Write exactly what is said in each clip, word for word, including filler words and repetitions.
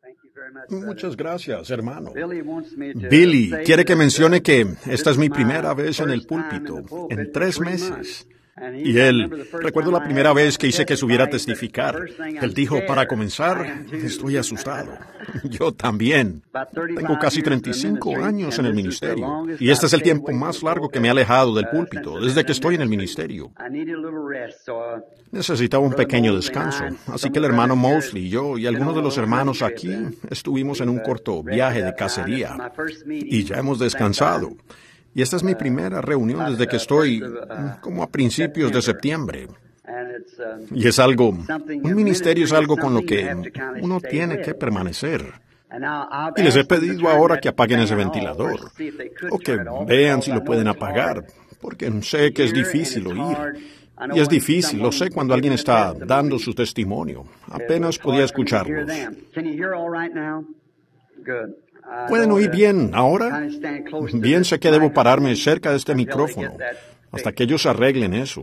Muchas gracias, hermano. Billy quiere que mencione que esta es mi primera vez en el púlpito, en tres meses. Y él, recuerdo la primera vez que hice que subiera a testificar. Él dijo, para comenzar, estoy asustado. Yo también. Tengo casi treinta y cinco años en el ministerio. Y este es el tiempo más largo que me ha alejado del púlpito, desde que estoy en el ministerio. Necesitaba un pequeño descanso. Así que el hermano Mosley, yo y algunos de los hermanos aquí estuvimos en un corto viaje de cacería. Y ya hemos descansado. Y esta es mi primera reunión desde que estoy como a principios de septiembre. Y es algo, un ministerio es algo con lo que uno tiene que permanecer. Y les he pedido ahora que apaguen ese ventilador, o que vean si lo pueden apagar, porque sé que es difícil oír. Y es difícil, lo sé cuando alguien está dando su testimonio. Apenas podía escucharlos. ¿Pueden oír bien ahora? Bien sé que debo pararme cerca de este micrófono hasta que ellos arreglen eso.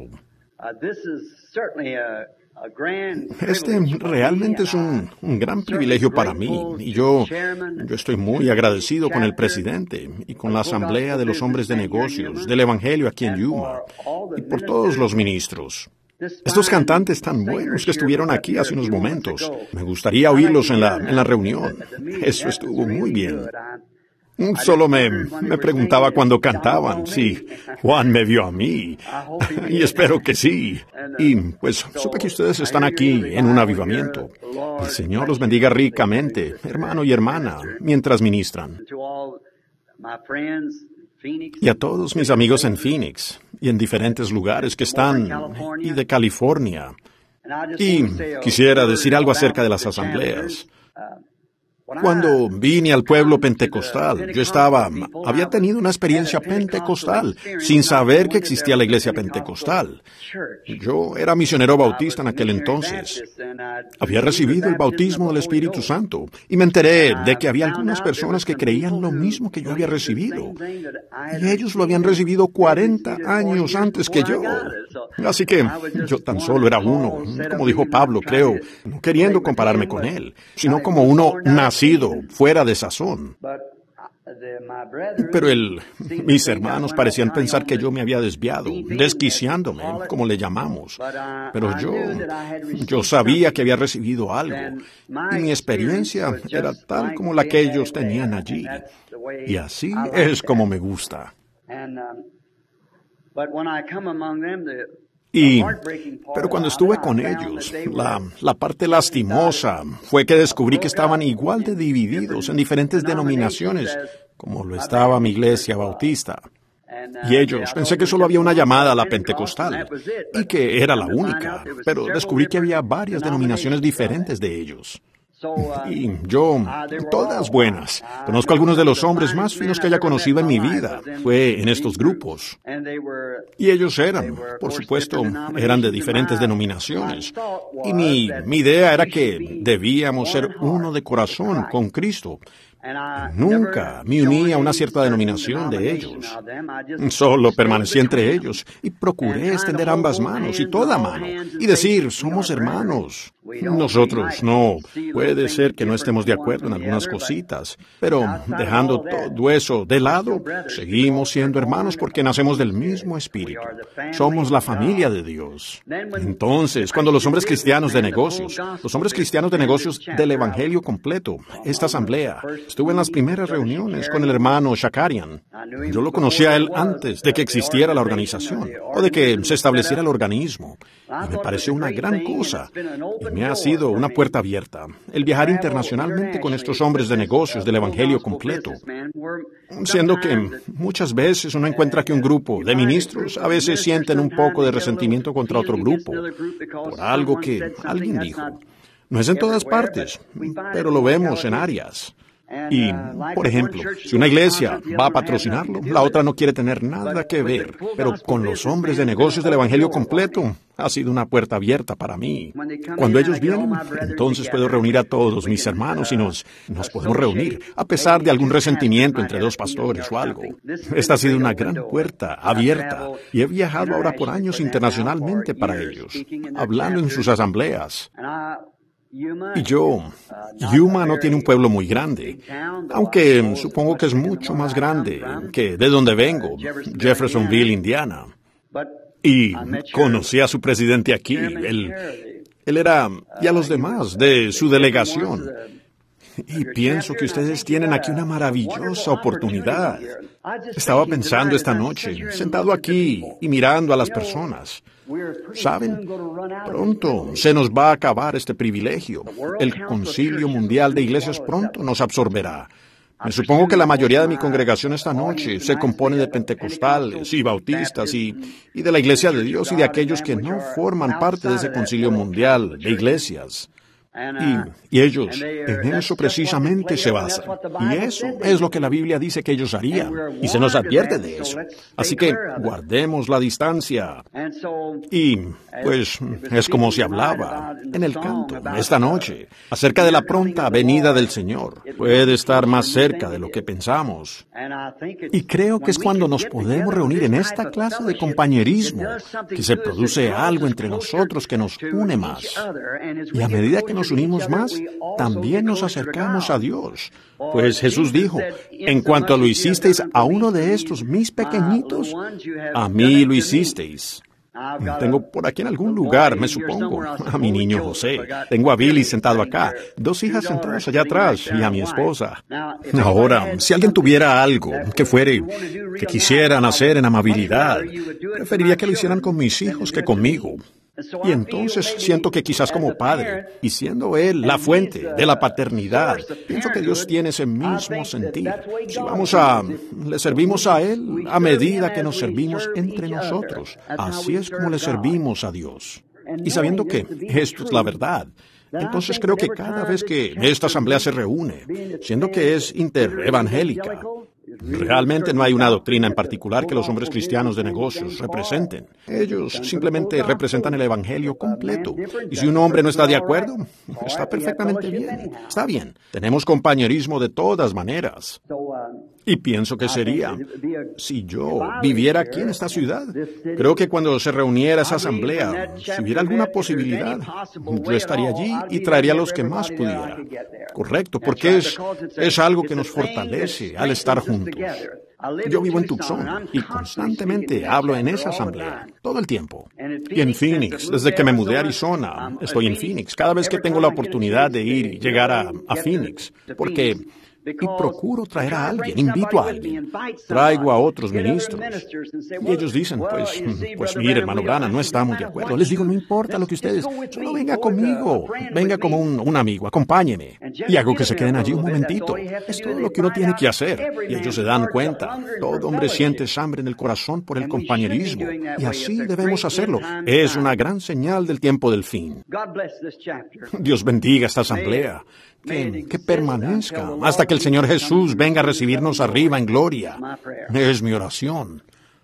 Este realmente es un, un gran privilegio para mí y yo, yo estoy muy agradecido con el presidente y con la Asamblea de los Hombres de Negocios del Evangelio aquí en Yuma y por todos los ministros. Estos cantantes tan buenos que estuvieron aquí hace unos momentos, me gustaría oírlos en la, en la reunión. Eso estuvo muy bien. Solo me, me preguntaba cuando cantaban si Juan me vio a mí. Y espero que sí. Y pues supe que ustedes están aquí en un avivamiento. El Señor los bendiga ricamente, hermano y hermana, mientras ministran. Y a todos mis amigos en Phoenix y en diferentes lugares que están, y de California. Y quisiera decir algo acerca de las asambleas. Cuando vine al pueblo pentecostal, yo estaba, había tenido una experiencia pentecostal, sin saber que existía la iglesia pentecostal. Yo era misionero bautista en aquel entonces. Había recibido el bautismo del Espíritu Santo y me enteré de que había algunas personas que creían lo mismo que yo había recibido. Y ellos lo habían recibido cuarenta años antes que yo. Así que yo tan solo era uno, como dijo Pablo, creo, no queriendo compararme con él, sino como uno nacido fuera de sazón. Pero el, mis hermanos parecían pensar que yo me había desviado, desquiciándome, como le llamamos. Pero yo, yo sabía que había recibido algo, y mi experiencia era tal como la que ellos tenían allí. Y así es como me gusta. Y, pero cuando estuve con ellos, la, la parte lastimosa fue que descubrí que estaban igual de divididos en diferentes denominaciones, como lo estaba mi iglesia bautista. Y ellos, pensé que solo había una llamada a la pentecostal, y que era la única, pero descubrí que había varias denominaciones diferentes de ellos. Y yo, todas buenas. Conozco a algunos de los hombres más finos que haya conocido en mi vida. Fue en estos grupos. Y ellos eran, por supuesto, eran de diferentes denominaciones. Y mi, mi idea era que debíamos ser uno de corazón con Cristo. Nunca me uní a una cierta denominación de ellos. Solo permanecí entre ellos y procuré extender ambas manos y toda mano y decir, somos hermanos. Nosotros no. Puede ser que no estemos de acuerdo en algunas cositas, pero dejando todo eso de lado, seguimos siendo hermanos porque nacemos del mismo espíritu. Somos la familia de Dios. Entonces, cuando los hombres cristianos de negocios, los hombres cristianos de negocios del Evangelio completo, esta asamblea, estuve en las primeras reuniones con el hermano Shakarian. Yo lo conocí a él antes de que existiera la organización o de que se estableciera el organismo. Y me pareció una gran cosa. Y me ha sido una puerta abierta. El viajar internacionalmente con estos hombres de negocios del Evangelio completo. Siendo que muchas veces uno encuentra que un grupo de ministros a veces sienten un poco de resentimiento contra otro grupo por algo que alguien dijo. No es en todas partes, pero lo vemos en áreas. Y, por ejemplo, si una iglesia va a patrocinarlo, la otra no quiere tener nada que ver. Pero con los hombres de negocios del Evangelio completo, ha sido una puerta abierta para mí. Cuando ellos vienen, entonces puedo reunir a todos mis hermanos y nos, nos podemos reunir, a pesar de algún resentimiento entre dos pastores o algo. Esta ha sido una gran puerta abierta y he viajado ahora por años internacionalmente para ellos, hablando en sus asambleas. Y yo, Yuma no tiene un pueblo muy grande, aunque supongo que es mucho más grande que de donde vengo, Jeffersonville, Indiana. Y conocí a su presidente aquí, él, él era, y a los demás, de su delegación. Y pienso que ustedes tienen aquí una maravillosa oportunidad. Estaba pensando esta noche, sentado aquí y mirando a las personas. ¿Saben? Pronto se nos va a acabar este privilegio. El Concilio Mundial de Iglesias pronto nos absorberá. Me supongo que la mayoría de mi congregación esta noche se compone de pentecostales y bautistas y, y de la Iglesia de Dios y de aquellos que no forman parte de ese Concilio Mundial de Iglesias. Y, y ellos en eso precisamente se basan. Y eso es lo que la Biblia dice que ellos harían. Y se nos advierte de eso. Así que guardemos la distancia. Y pues es como se hablaba en el canto esta noche acerca de la pronta venida del Señor. Puede estar más cerca de lo que pensamos. Y creo que es cuando nos podemos reunir en esta clase de compañerismo que se produce algo entre nosotros que nos une más. Y a medida que nos unimos más, también nos acercamos a Dios. Pues Jesús dijo, en cuanto lo hicisteis a uno de estos mis pequeñitos, a mí lo hicisteis. Tengo por aquí en algún lugar, me supongo, a mi niño José. Tengo a Billy sentado acá, dos hijas sentadas allá atrás y a mi esposa. Ahora, si alguien tuviera algo que fuere, que quisieran hacer en amabilidad, preferiría que lo hicieran con mis hijos que conmigo. Y entonces siento que quizás como padre, y siendo Él la fuente de la paternidad, pienso que Dios tiene ese mismo sentir. Si vamos a, le servimos a Él a medida que nos servimos entre nosotros. Así es como le servimos a Dios. Y sabiendo que esto es la verdad, entonces creo que cada vez que esta asamblea se reúne, siendo que es interevangélica, realmente no hay una doctrina en particular que los hombres cristianos de negocios representen. Ellos simplemente representan el Evangelio completo. Y si un hombre no está de acuerdo, está perfectamente bien. Está bien. Tenemos compañerismo de todas maneras. Y pienso que sería, si yo viviera aquí en esta ciudad, creo que cuando se reuniera esa asamblea, si hubiera alguna posibilidad, yo estaría allí y traería a los que más pudiera. Correcto, porque es, es algo que nos fortalece al estar juntos. Yo vivo en Tucson y constantemente hablo en esa asamblea, todo el tiempo. Y en Phoenix, desde que me mudé a Arizona, estoy en Phoenix, cada vez que tengo la oportunidad de ir y llegar a, a Phoenix, porque... Y procuro traer a alguien, invito a alguien, traigo a otros ministros. Y ellos dicen, pues, pues mire, hermano Branham, no estamos de acuerdo. Les digo, no importa lo que ustedes, solo venga conmigo, venga como un, un amigo, acompáñeme. Y hago que se queden allí un momentito. Es todo lo que uno tiene que hacer. Y ellos se dan cuenta. Todo hombre siente hambre en el corazón por el compañerismo. Y así debemos hacerlo. Es una gran señal del tiempo del fin. Dios bendiga esta asamblea. Que, que permanezca hasta que el Señor Jesús venga a recibirnos arriba en gloria. Es mi oración.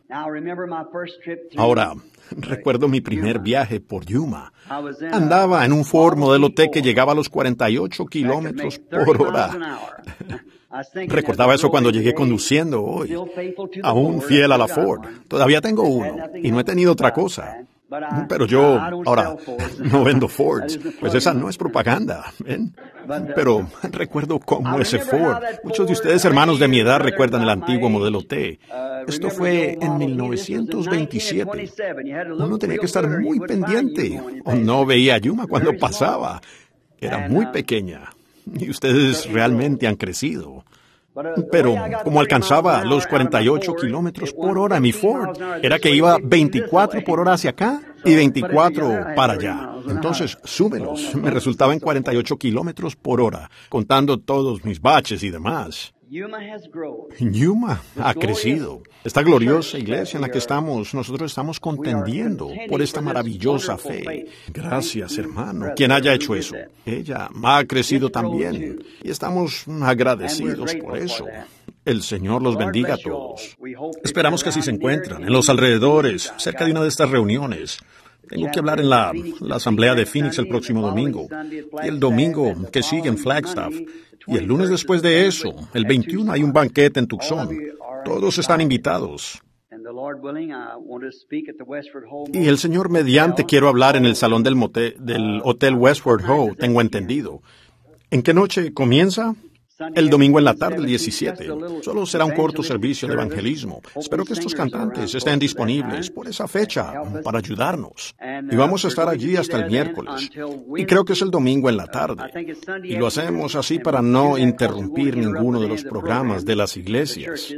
Ahora, recuerdo mi primer viaje por Yuma. Andaba en un Ford modelo T que llegaba a los cuarenta y ocho kilómetros por hora. Recordaba eso cuando llegué conduciendo hoy. Aún fiel a la Ford. Todavía tengo uno y no he tenido otra cosa. Pero yo, ahora, no vendo Fords, pues esa no es propaganda, ¿ven? Pero recuerdo cómo ese Ford, muchos de ustedes hermanos de mi edad recuerdan el antiguo modelo T. Esto fue en mil novecientos veintisiete. Uno tenía que estar muy pendiente, o no veía a Yuma cuando pasaba. Era muy pequeña, y ustedes realmente han crecido. Pero como alcanzaba los cuarenta y ocho kilómetros por hora mi Ford, era que iba veinticuatro por hora hacia acá y veinticuatro para allá. Entonces, súmelos. Me resultaba en cuarenta y ocho kilómetros por hora, contando todos mis baches y demás. Yuma ha crecido. Esta gloriosa iglesia en la que estamos, nosotros estamos contendiendo por esta maravillosa fe. Gracias, hermano, quien haya hecho eso. Ella ha crecido también y estamos agradecidos por eso. El Señor los bendiga a todos. Esperamos que así se encuentran, en los alrededores, cerca de una de estas reuniones. Tengo que hablar en la, la asamblea de Phoenix el próximo domingo, y el domingo que sigue en Flagstaff, y el lunes después de eso, el veintiuno, hay un banquete en Tucson. Todos están invitados. Y el Señor mediante quiero hablar en el salón del, motel, del Hotel Westward Ho, tengo entendido. ¿En qué noche comienza? El domingo en la tarde, el diecisiete. Solo será un corto servicio de evangelismo. Espero que estos cantantes estén disponibles por esa fecha para ayudarnos. Y vamos a estar allí hasta el miércoles. Y creo que es el domingo en la tarde. Y lo hacemos así para no interrumpir ninguno de los programas de las iglesias.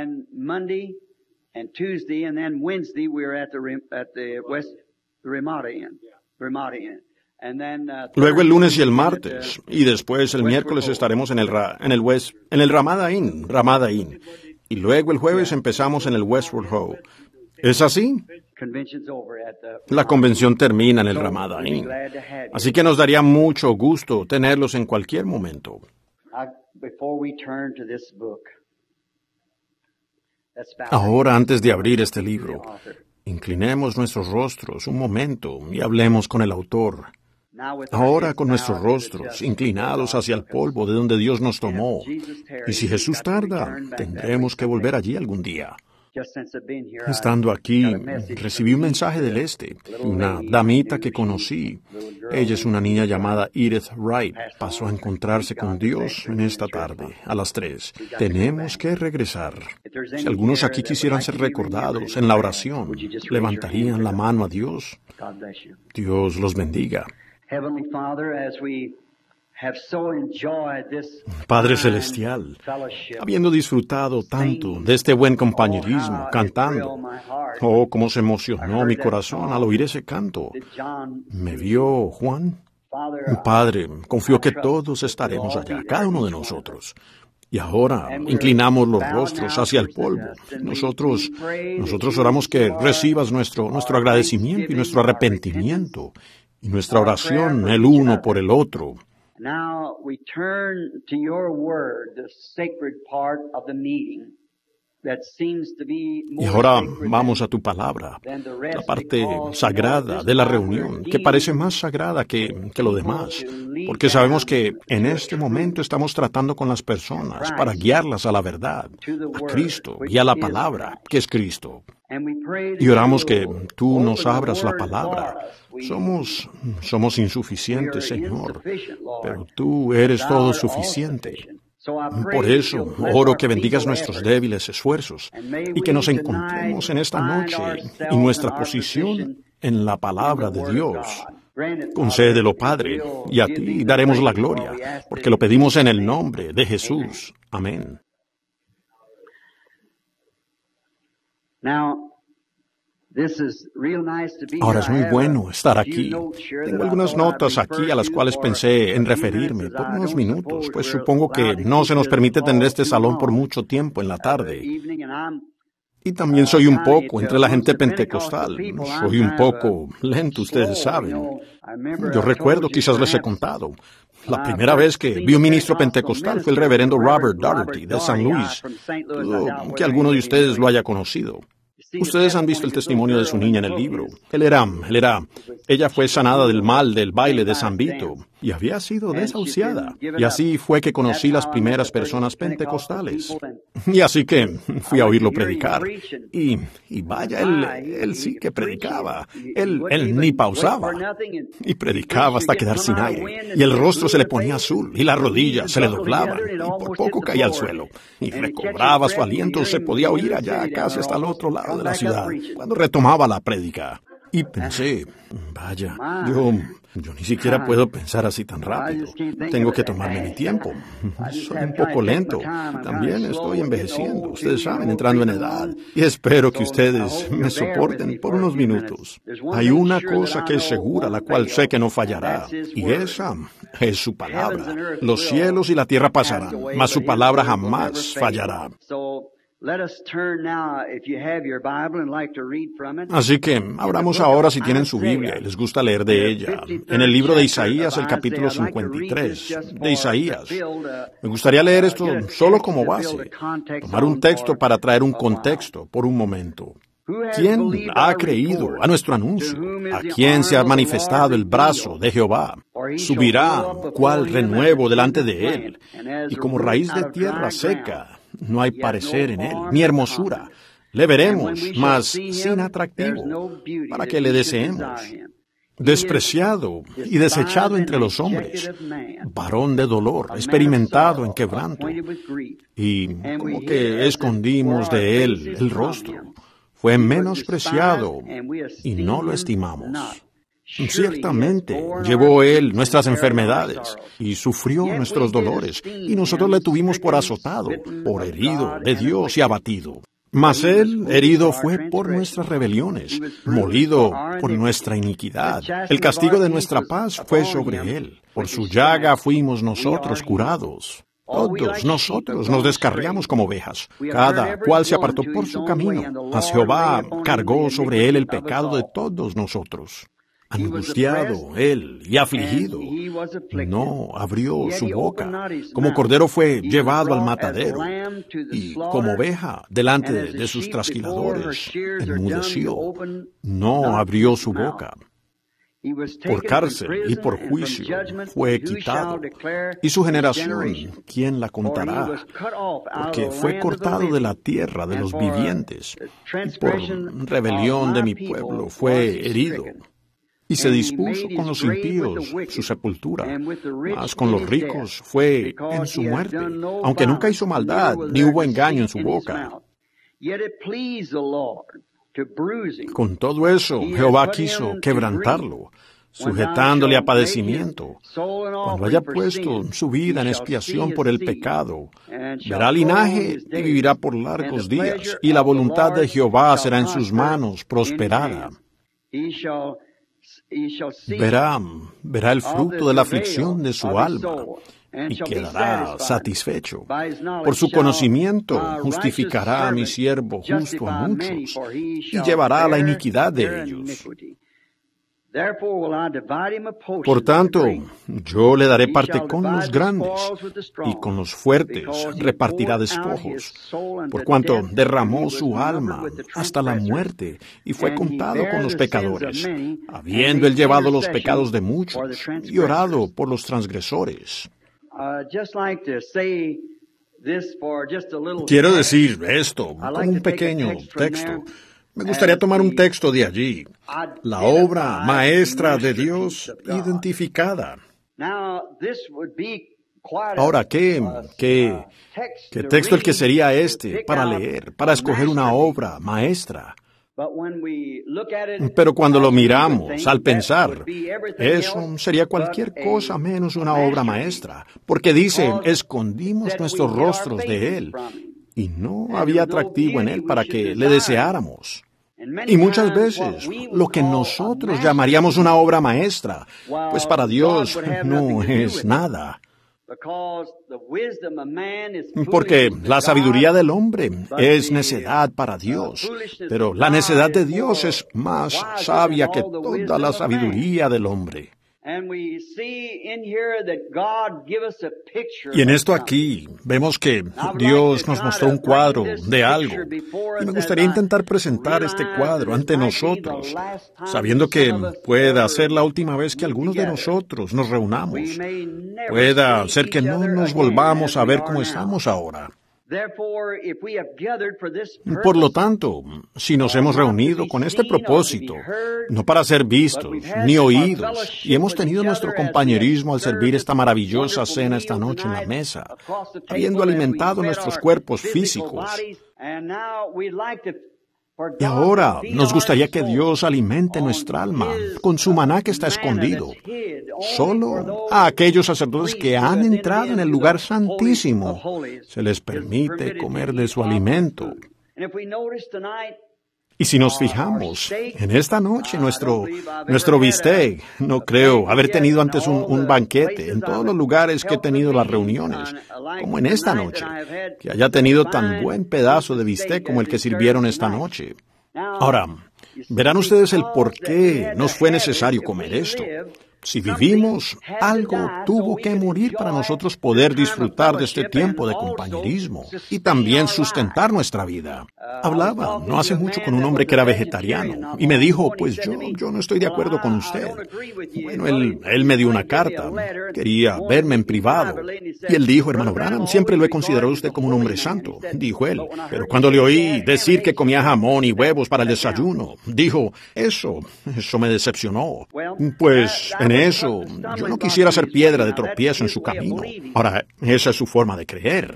Luego el lunes y el martes, y después el miércoles estaremos en el Ra, en el West, en el Ramada Inn, Ramada Inn, y luego el jueves empezamos en el Westward Ho. ¿Es así? La convención termina en el Ramada Inn, así que nos daría mucho gusto tenerlos en cualquier momento. Ahora, antes de abrir este libro, inclinemos nuestros rostros un momento y hablemos con el autor. Ahora con nuestros rostros inclinados hacia el polvo de donde Dios nos tomó. Y si Jesús tarda, tendremos que volver allí algún día. Estando aquí, recibí un mensaje del este. Una damita que conocí. Ella es una niña llamada Edith Wright. Pasó a encontrarse con Dios en esta tarde, a las tres. Tenemos que regresar. Si algunos aquí quisieran ser recordados en la oración, ¿levantarían la mano a Dios? Dios los bendiga. Padre Celestial, habiendo disfrutado tanto de este buen compañerismo, cantando, oh, cómo se emocionó mi corazón al oír ese canto. ¿Me vio Juan? Padre, confío que todos estaremos allá, cada uno de nosotros. Y ahora inclinamos los rostros hacia el polvo. Nosotros, nosotros oramos que recibas nuestro, nuestro agradecimiento y nuestro arrepentimiento y nuestra oración el uno por el otro. Now we turn to your word, the sacred part of the meeting that seems to be Y ahora vamos a tu palabra, la parte sagrada de la reunión, que parece más sagrada que, que lo demás, porque sabemos que en este momento estamos tratando con las personas para guiarlas a la verdad, a Cristo y a la palabra, que es Cristo. Y oramos que tú nos abras la palabra. Somos, somos insuficientes, Señor, pero tú eres todo suficiente. Por eso, oro que bendigas nuestros débiles esfuerzos y que nos encontremos en esta noche en nuestra posición en la palabra de Dios. Concédelo, Padre, y a ti daremos la gloria, porque lo pedimos en el nombre de Jesús. Amén. Ahora es muy bueno estar aquí. Tengo algunas notas aquí a las cuales pensé en referirme por unos minutos, pues supongo que no se nos permite tener este salón por mucho tiempo en la tarde. Y también soy un poco entre la gente pentecostal. Soy un poco lento, ustedes saben. Yo recuerdo, quizás les he contado, la primera vez que vi un ministro pentecostal fue el reverendo Robert Daugherty de San Luis. Dudo que alguno de ustedes lo haya conocido. Ustedes han visto el testimonio de su niña en el libro. Él era, él era, ella fue sanada del mal del baile de San Vito y había sido desahuciada. Y así fue que conocí las primeras personas pentecostales. Y así que fui a oírlo predicar. Y, y vaya, él, él sí que predicaba. Él, él ni pausaba. Y predicaba hasta quedar sin aire. Y el rostro se le ponía azul y las rodillas se le doblaban. Y por poco caía al suelo. Y recobraba su aliento, se podía oír allá casi hasta el otro lado de la ciudad, cuando retomaba la prédica. Y pensé, vaya, yo, yo ni siquiera puedo pensar así tan rápido. Tengo que tomarme mi tiempo. Soy un poco lento. También estoy envejeciendo, ustedes saben, entrando en edad. Y espero que ustedes me soporten por unos minutos. Hay una cosa que es segura, la cual sé que no fallará, y esa es su palabra. Los cielos y la tierra pasarán, mas su palabra jamás fallará. Así que abramos ahora, si tienen su Biblia y les gusta leer de ella, en el libro de Isaías, el capítulo cincuenta y tres, de Isaías. Me gustaría leer esto solo como base, tomar un texto para traer un contexto por un momento. ¿Quién ha creído a nuestro anuncio? ¿A quién se ha manifestado el brazo de Jehová? Subirá cual renuevo delante de él, y como raíz de tierra seca, no hay parecer en él, ni hermosura, Le veremos, mas sin atractivo, para que le deseemos. Despreciado y desechado entre los hombres, varón de dolor, experimentado en quebranto, y como que escondimos de él el rostro. Fue menospreciado y no lo estimamos. Ciertamente llevó él nuestras enfermedades y sufrió nuestros dolores, y nosotros le tuvimos por azotado, por herido de Dios y abatido. Mas él herido fue por nuestras rebeliones, molido por nuestra iniquidad. El castigo de nuestra paz fue sobre él. Por su llaga fuimos nosotros curados. Todos nosotros nos descarriamos como ovejas, cada cual se apartó por su camino, mas Jehová cargó sobre él el pecado de todos nosotros. Angustiado él y afligido, no abrió su boca. Como cordero fue llevado al matadero, y como oveja delante de sus trasquiladores enmudeció, no abrió su boca. Por cárcel y por juicio fue quitado, y su generación, ¿quién la contará? Porque fue cortado de la tierra de los vivientes, y por rebelión de mi pueblo fue herido. Y se dispuso con los impíos su sepultura, mas con los ricos fue en su muerte, aunque nunca hizo maldad, ni hubo engaño en su boca. Con todo eso, Jehová quiso quebrantarlo, sujetándole a padecimiento. Cuando haya puesto su vida en expiación por el pecado, verá linaje y vivirá por largos días, y la voluntad de Jehová será en sus manos prosperada. Verá, verá el fruto de la aflicción de su alma y quedará satisfecho. Por su conocimiento justificará a mi siervo justo a muchos y llevará la iniquidad de ellos. Por tanto, yo le daré parte con los grandes, y con los fuertes repartirá despojos, por cuanto derramó su alma hasta la muerte, y fue contado con los pecadores, habiendo él llevado los pecados de muchos, y orado por los transgresores. Quiero decir esto como un pequeño texto. Me gustaría tomar un texto de allí, la obra maestra de Dios identificada. Ahora, ¿qué, qué, qué texto el que sería este para leer, para escoger una obra maestra? Pero cuando lo miramos, al pensar, eso sería cualquier cosa menos una obra maestra, porque dice, escondimos nuestros rostros de él. Y no había atractivo en él para que le deseáramos. Y muchas veces, lo que nosotros llamaríamos una obra maestra, pues para Dios no es nada. Porque la sabiduría del hombre es necedad para Dios, pero la necedad de Dios es más sabia que toda la sabiduría del hombre. Y en esto aquí vemos que Dios nos mostró un cuadro de algo, y me gustaría intentar presentar este cuadro ante nosotros, sabiendo que pueda ser la última vez que algunos de nosotros nos reunamos. Pueda ser que no nos volvamos a ver como estamos ahora. Por lo tanto, si nos hemos reunido con este propósito, no para ser vistos ni oídos, y hemos tenido nuestro compañerismo al servir esta maravillosa cena esta noche en la mesa, habiendo alimentado nuestros cuerpos físicos, y ahora nos gustaría que Dios alimente nuestra alma con su maná que está escondido, solo a aquellos sacerdotes que han entrado en el lugar santísimo se les permite comer de su alimento. Y si nos fijamos, en esta noche nuestro, nuestro bistec, no creo haber tenido antes un, un banquete en todos los lugares que he tenido las reuniones, como en esta noche, que haya tenido tan buen pedazo de bistec como el que sirvieron esta noche. Ahora, verán ustedes el por qué nos fue necesario comer esto. Si vivimos, algo tuvo que morir para nosotros poder disfrutar de este tiempo de compañerismo y también sustentar nuestra vida. Hablaba no hace mucho con un hombre que era vegetariano y me dijo, pues yo, yo no estoy de acuerdo con usted. Bueno, él, él me dio una carta, quería verme en privado. Y él dijo, hermano Branham, siempre lo he considerado a usted como un hombre santo, dijo él. Pero cuando le oí decir que comía jamón y huevos para el desayuno, dijo, eso, eso me decepcionó. Pues en eso, yo no quisiera ser piedra de tropiezo en su camino. Ahora, esa es su forma de creer.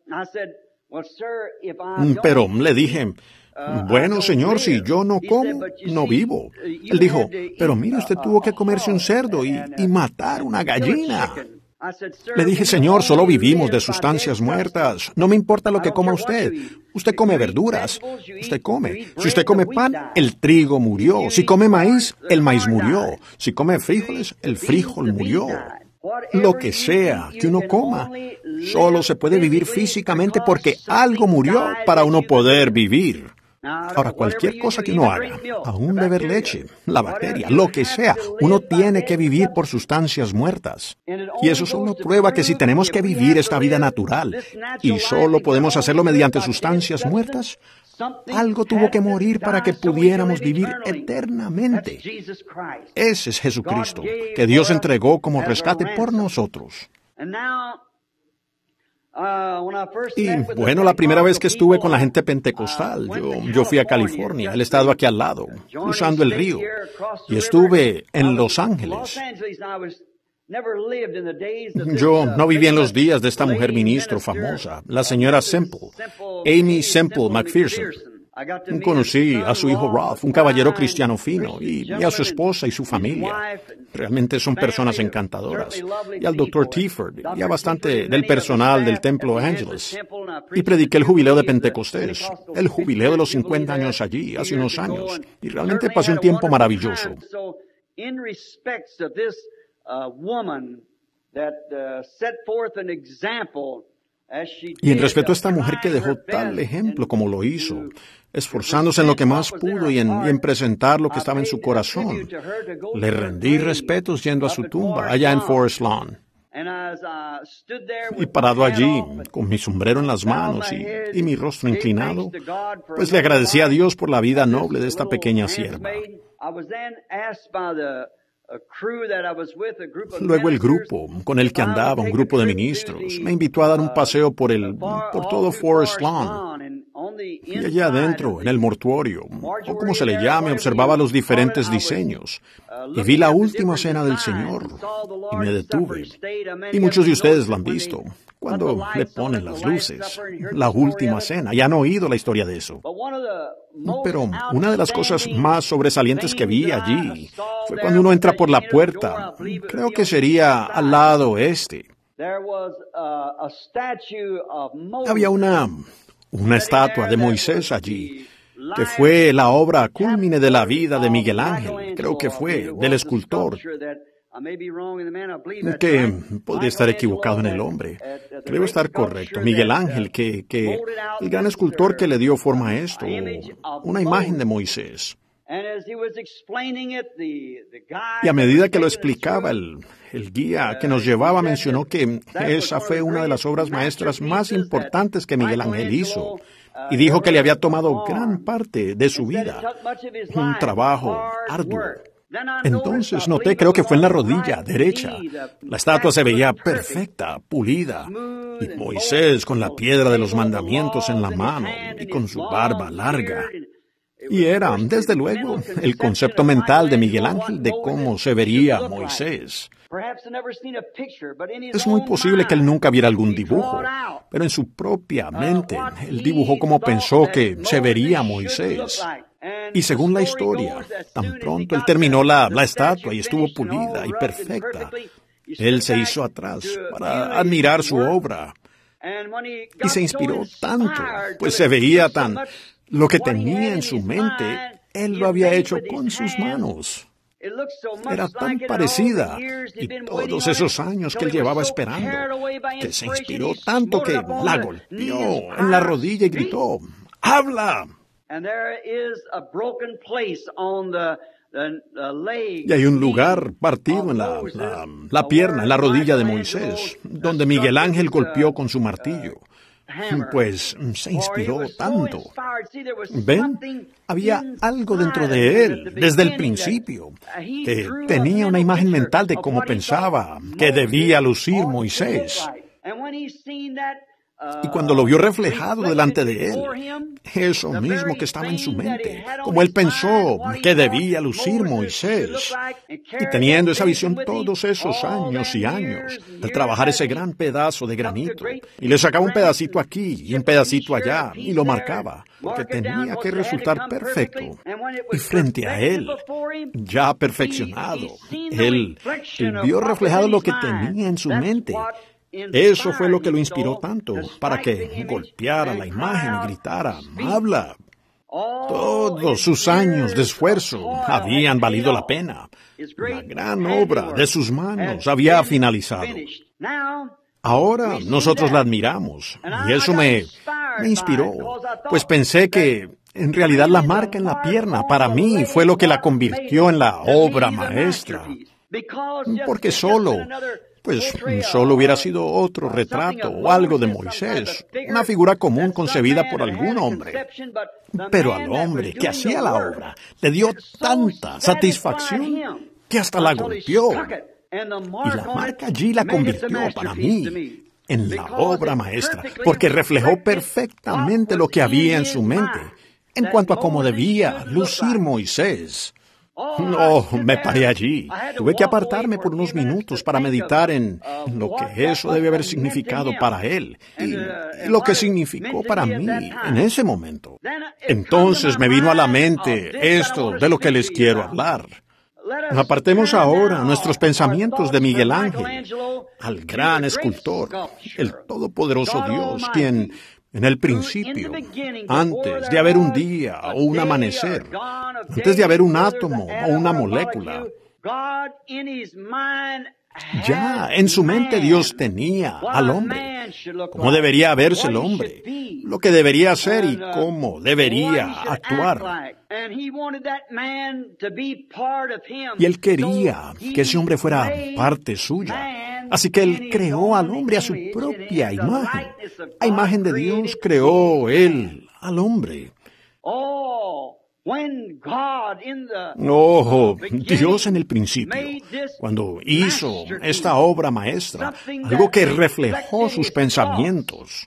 Pero le dije, bueno, señor, si yo no como, no vivo. Él dijo, pero mire, usted tuvo que comerse un cerdo y, y matar una gallina. Le dije, señor, solo vivimos de sustancias muertas. No me importa lo que coma usted. Usted come verduras. Usted come. Si usted come pan, el trigo murió. Si come maíz, el maíz murió. Si come frijoles, el frijol murió. Lo que sea que uno coma, solo se puede vivir físicamente porque algo murió para uno poder vivir. Ahora, cualquier cosa que uno haga, aún beber leche, la bacteria, lo que sea, uno tiene que vivir por sustancias muertas. Y eso solo prueba que si tenemos que vivir esta vida natural y solo podemos hacerlo mediante sustancias muertas, algo tuvo que morir para que pudiéramos vivir eternamente. Ese es Jesucristo, que Dios entregó como rescate por nosotros. Y bueno, la primera vez que estuve con la gente pentecostal, yo, yo fui a California, el estado aquí al lado, cruzando el río, y estuve en Los Ángeles. Yo no viví en los días de esta mujer ministro famosa, la señora Semple, Amy Semple McPherson. Conocí a su hijo Ralph, un caballero cristiano fino, y, y a su esposa y su familia. Realmente son personas encantadoras. Y al doctor Tiford, y a bastante del personal del Templo Angeles. Y prediqué el jubileo de Pentecostés, el jubileo de los cincuenta años allí, hace unos años. Y realmente pasé un tiempo maravilloso. Y en respeto a esta mujer que dejó tal ejemplo como lo hizo, esforzándose en lo que más pudo y en, y en presentar lo que estaba en su corazón, le rendí respetos yendo a su tumba allá en Forest Lawn. Y parado allí, con mi sombrero en las manos y, y mi rostro inclinado, pues le agradecí a Dios por la vida noble de esta pequeña sierva. Luego el grupo con el que andaba, un grupo de ministros, me invitó a dar un paseo por el, por todo Forest Lawn. Y allá adentro, en el mortuorio, o como se le llame, observaba los diferentes diseños. Y vi la última cena del Señor. Y me detuve. Y muchos de ustedes lo han visto. Cuando le ponen las luces. La última cena. Y han oído la historia de eso. Pero una de las cosas más sobresalientes que vi allí fue cuando uno entra por la puerta. Creo que sería al lado este. Había una... Una estatua de Moisés allí, que fue la obra cúlmine de la vida de Miguel Ángel, creo que fue, del escultor, que podría estar equivocado en el hombre. Creo estar correcto. Miguel Ángel, que, que el gran escultor que le dio forma a esto, una imagen de Moisés. Y a medida que lo explicaba, el, el guía que nos llevaba mencionó que esa fue una de las obras maestras más importantes que Miguel Ángel hizo. Y dijo que le había tomado gran parte de su vida, un trabajo arduo. Entonces noté, creo que fue en la rodilla derecha. La estatua se veía perfecta, pulida. Y Moisés con la piedra de los mandamientos en la mano y con su barba larga. Y era, desde luego, el concepto mental de Miguel Ángel de cómo se vería Moisés. Es muy posible que él nunca viera algún dibujo, pero en su propia mente, él dibujó como pensó que se vería Moisés. Y según la historia, tan pronto él terminó la, la estatua y estuvo pulida y perfecta, él se hizo atrás para admirar su obra. Y se inspiró tanto, pues se veía tan... Lo que tenía en su mente, él lo había hecho con sus manos. Era tan parecida, y todos esos años que él llevaba esperando, que se inspiró tanto que la golpeó en la rodilla y gritó, ¡habla! Y hay un lugar partido en la, la, la pierna, en la rodilla de Moisés, donde Miguel Ángel golpeó con su martillo. Pues se inspiró tanto. ¿Ven? Había algo dentro de él, desde el principio, que tenía una imagen mental de cómo pensaba que debía lucir Moisés. Y cuando lo vio reflejado delante de él, eso mismo que estaba en su mente, como él pensó que debía lucir Moisés, y teniendo esa visión todos esos años y años, al trabajar ese gran pedazo de granito, y le sacaba un pedacito aquí y un pedacito allá, y lo marcaba, porque tenía que resultar perfecto. Y frente a él, ya perfeccionado, él, él vio reflejado lo que tenía en su mente. Eso fue lo que lo inspiró tanto, para que golpeara la imagen y gritara, «¡Habla!». Todos sus años de esfuerzo habían valido la pena. La gran obra de sus manos había finalizado. Ahora nosotros la admiramos, y eso me, me inspiró, pues pensé que en realidad la marca en la pierna para mí fue lo que la convirtió en la obra maestra. Porque solo... Pues solo hubiera sido otro retrato o algo de Moisés, una figura común concebida por algún hombre. Pero al hombre que hacía la obra le dio tanta satisfacción que hasta la golpeó. Y la marca allí la convirtió para mí en la obra maestra, porque reflejó perfectamente lo que había en su mente en cuanto a cómo debía lucir Moisés. No, me paré allí. Tuve que apartarme por unos minutos para meditar en lo que eso debe haber significado para él y lo que significó para mí en ese momento. Entonces me vino a la mente esto de lo que les quiero hablar. Apartemos ahora nuestros pensamientos de Miguel Ángel al gran escultor, el todopoderoso Dios, quien... En el principio, antes de haber un día o un amanecer, antes de haber un átomo o una molécula, ya en su mente Dios tenía al hombre, cómo debería verse el hombre, lo que debería hacer y cómo debería actuar. Y Él quería que ese hombre fuera parte suya. Así que Él creó al hombre a su propia imagen. A imagen de Dios creó Él al hombre. Oh, Dios en el principio, cuando hizo esta obra maestra, algo que reflejó sus pensamientos.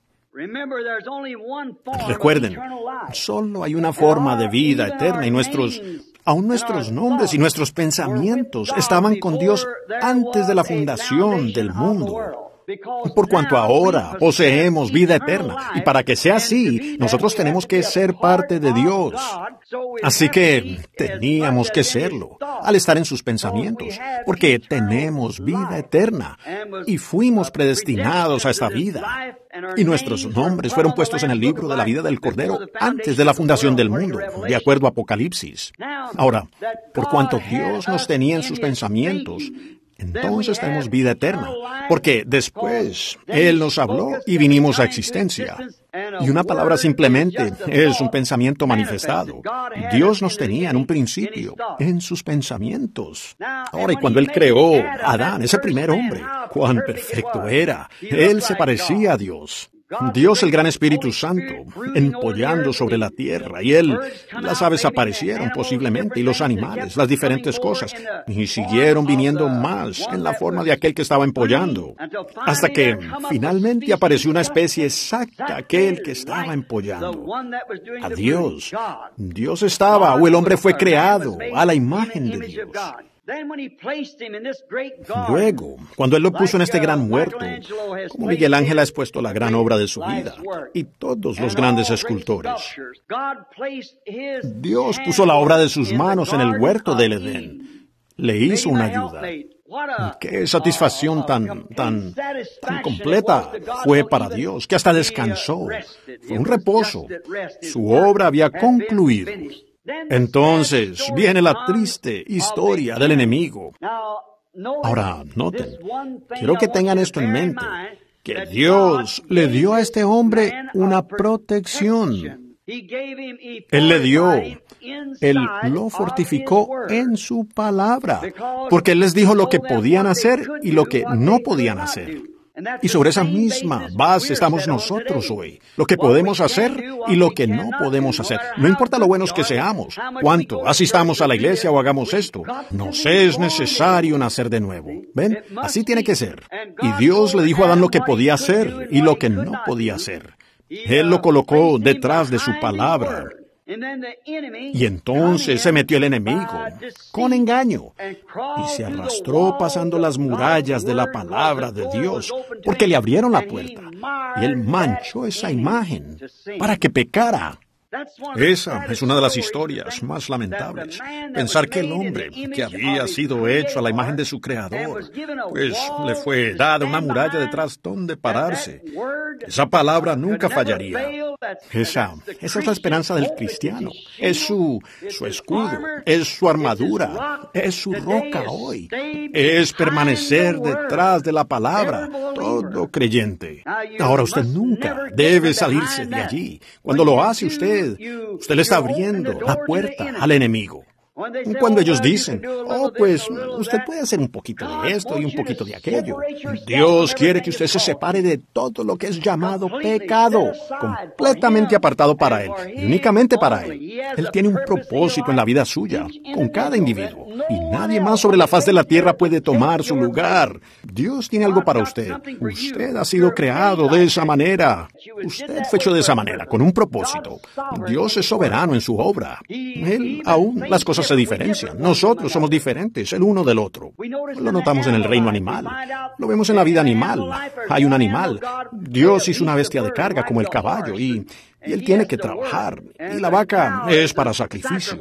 Recuerden, solo hay una forma de vida eterna y nuestros... Aún nuestros nombres y nuestros pensamientos estaban con Dios antes de la fundación del mundo. Por cuanto ahora poseemos vida eterna, y para que sea así, nosotros tenemos que ser parte de Dios. Así que teníamos que serlo, al estar en sus pensamientos, porque tenemos vida eterna, y fuimos predestinados a esta vida. Y nuestros nombres fueron puestos en el libro de la vida del Cordero antes de la fundación del mundo, de acuerdo a Apocalipsis. Ahora, por cuanto Dios nos tenía en sus pensamientos, entonces tenemos vida eterna, porque después Él nos habló y vinimos a existencia. Y una palabra simplemente es un pensamiento manifestado. Dios nos tenía en un principio en sus pensamientos. Ahora, y cuando Él creó a Adán, ese primer hombre, cuán perfecto era. Él se parecía a Dios. Dios, el gran Espíritu Santo, empollando sobre la tierra, y Él, las aves aparecieron posiblemente, y los animales, las diferentes cosas, y siguieron viniendo más en la forma de aquel que estaba empollando, hasta que finalmente apareció una especie exacta, aquel que estaba empollando. A Dios. Dios estaba, o el hombre fue creado a la imagen de Dios. Luego, cuando Él lo puso en este gran huerto, como Miguel Ángel ha expuesto la gran obra de su vida, y todos los grandes escultores, Dios puso la obra de sus manos en el huerto del Edén. Le hizo una ayuda. Qué satisfacción tan, tan, tan completa fue para Dios, que hasta descansó. Fue un reposo. Su obra había concluido. Entonces viene la triste historia del enemigo. Ahora, noten, quiero que tengan esto en mente, que Dios le dio a este hombre una protección. Él le dio, Él lo fortificó en su palabra, porque Él les dijo lo que podían hacer y lo que no podían hacer. Y sobre esa misma base estamos nosotros hoy, lo que podemos hacer y lo que no podemos hacer. No importa lo buenos que seamos, cuánto asistamos a la iglesia o hagamos esto, nos es necesario nacer de nuevo. ¿Ven? Así tiene que ser. Y Dios le dijo a Adán lo que podía hacer y lo que no podía hacer. Él lo colocó detrás de su palabra. Y entonces se metió el enemigo con engaño y se arrastró pasando las murallas de la palabra de Dios, porque le abrieron la puerta y él manchó esa imagen para que pecara. Esa es una de las historias más lamentables. Pensar que el hombre que había sido hecho a la imagen de su Creador, pues le fue dada una muralla detrás donde pararse. Esa palabra nunca fallaría. Esa, esa es la esperanza del cristiano. Es su, su escudo, es su armadura, es su roca hoy. Es permanecer detrás de la palabra, todo creyente. Ahora usted nunca debe salirse de allí. Cuando lo hace usted, usted le está abriendo la puerta al enemigo. Cuando ellos dicen, oh, pues usted puede hacer un poquito de esto y un poquito de aquello. Dios quiere que usted se separe de todo lo que es llamado pecado, completamente apartado para Él, y únicamente para Él. Él tiene un propósito en la vida suya, con cada individuo, y nadie más sobre la faz de la tierra puede tomar su lugar. Dios tiene algo para usted. Usted ha sido creado de esa manera. Usted fue hecho de esa manera, con un propósito. Dios es soberano en su obra. Él aún las cosas se diferencian. Nosotros somos diferentes el uno del otro. Lo notamos en el reino animal. Lo vemos en la vida animal. Hay un animal. Dios hizo una bestia de carga como el caballo y, y él tiene que trabajar. Y la vaca es para sacrificio.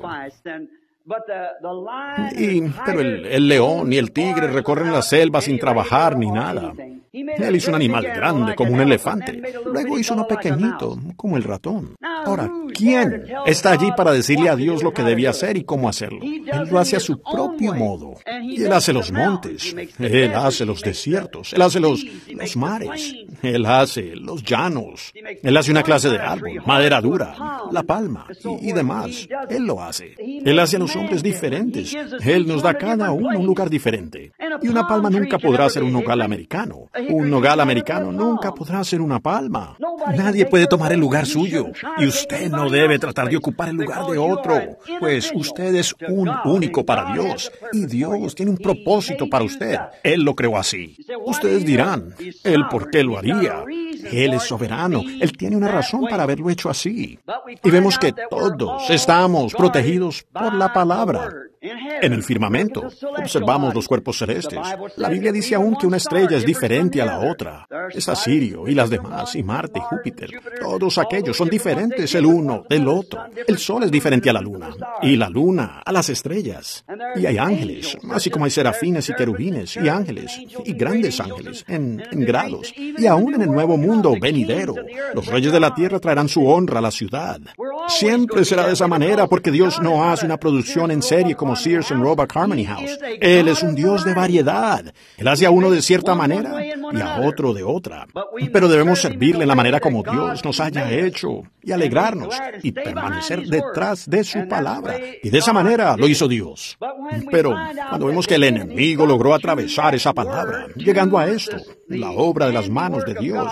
Y, pero el, el león y el tigre recorren la selva sin trabajar ni nada. Él hizo un animal grande como un elefante. Luego hizo uno pequeñito como el ratón. Ahora, ¿quién está allí para decirle a Dios lo que debía hacer y cómo hacerlo? Él lo hace a su propio modo. Y Él hace los montes. Él hace los desiertos. Él hace los, los mares. Él hace los llanos. Él hace una clase de árbol, madera dura, la palma y, y demás. Él lo hace. Él hace a los hombres diferentes. Él nos da a cada uno un lugar diferente. Y una palma nunca podrá ser un nogal americano. Un nogal americano nunca podrá ser una palma. Nadie puede tomar el lugar suyo. Y usted no debe tratar de ocupar el lugar de otro. Pues usted es un único para Dios. Y Dios tiene un propósito para usted. Él lo creó así. Ustedes dirán, ¿Él por qué lo haría? Él es soberano. Él tiene una razón para haberlo hecho así. Y vemos que todos estamos protegidos por la palabra. En el firmamento observamos los cuerpos celestes. La Biblia dice aún que una estrella es diferente a la otra. Está Sirio y las demás, y Marte y Júpiter. Todos aquellos son diferentes el uno del otro. El sol es diferente a la luna, y la luna a las estrellas. Y hay ángeles, así como hay serafines y querubines, y ángeles, y grandes ángeles, en, en grados. Y aún en el nuevo mundo venidero, los reyes de la tierra traerán su honra a la ciudad. Siempre será de esa manera, porque Dios no hace una producción en serie como Sears and Roebuck Harmony House. Él es un Dios de variedad. Él hace a uno de cierta manera y a otro de otra. Pero debemos servirle en la manera como Dios nos haya hecho y alegrarnos y permanecer detrás de su palabra. Y de esa manera lo hizo Dios. Pero cuando vemos que el enemigo logró atravesar esa palabra, llegando a esto, la obra de las manos de Dios,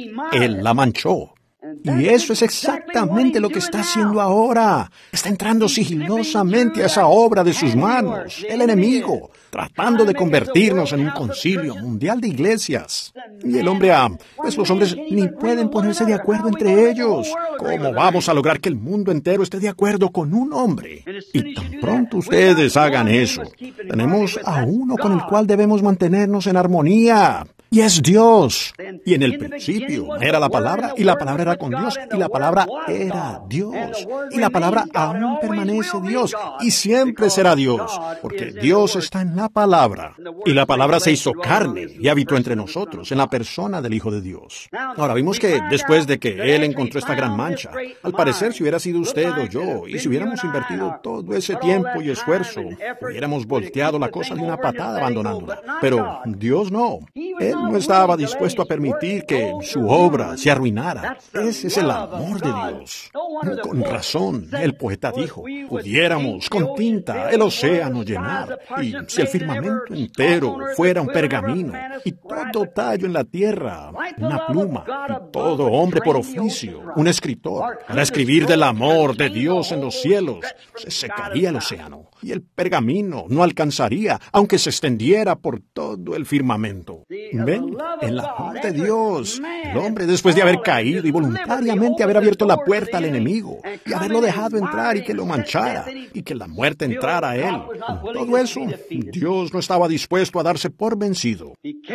Él la manchó. Y eso es exactamente lo que está haciendo ahora. Está entrando sigilosamente a esa obra de sus manos, el enemigo, tratando de convertirnos en un concilio mundial de iglesias. Y el hombre, ah, pues los hombres ni pueden ponerse de acuerdo entre ellos. ¿Cómo vamos a lograr que el mundo entero esté de acuerdo con un hombre? Y tan pronto ustedes hagan eso, tenemos a uno con el cual debemos mantenernos en armonía. Y es Dios. Y en el principio era la palabra, y la palabra era con Dios, y la palabra era Dios. Y la palabra aún permanece Dios, y siempre será Dios, porque Dios está en la palabra. Y la palabra se hizo carne y habitó entre nosotros, en la persona del Hijo de Dios. Ahora vimos que después de que Él encontró esta gran mancha, al parecer si hubiera sido usted o yo, y si hubiéramos invertido todo ese tiempo y esfuerzo, hubiéramos volteado la cosa de una patada abandonándola. Pero Dios no. Él no estaba dispuesto a permitir que su obra se arruinara. Ese es el amor de Dios. Con razón, el poeta dijo, pudiéramos con tinta el océano llenar, y si el firmamento entero fuera un pergamino, y todo tallo en la tierra, una pluma, y todo hombre por oficio, un escritor, para escribir del amor de Dios en los cielos, se secaría el océano, y el pergamino no alcanzaría, aunque se extendiera por todo el firmamento. Ven, el amor de Dios, el hombre después de haber caído y voluntariamente haber abierto la puerta al enemigo, y haberlo dejado entrar y que lo manchara, y que la muerte entrara a él. Con todo eso, Dios no estaba dispuesto a darse por vencido.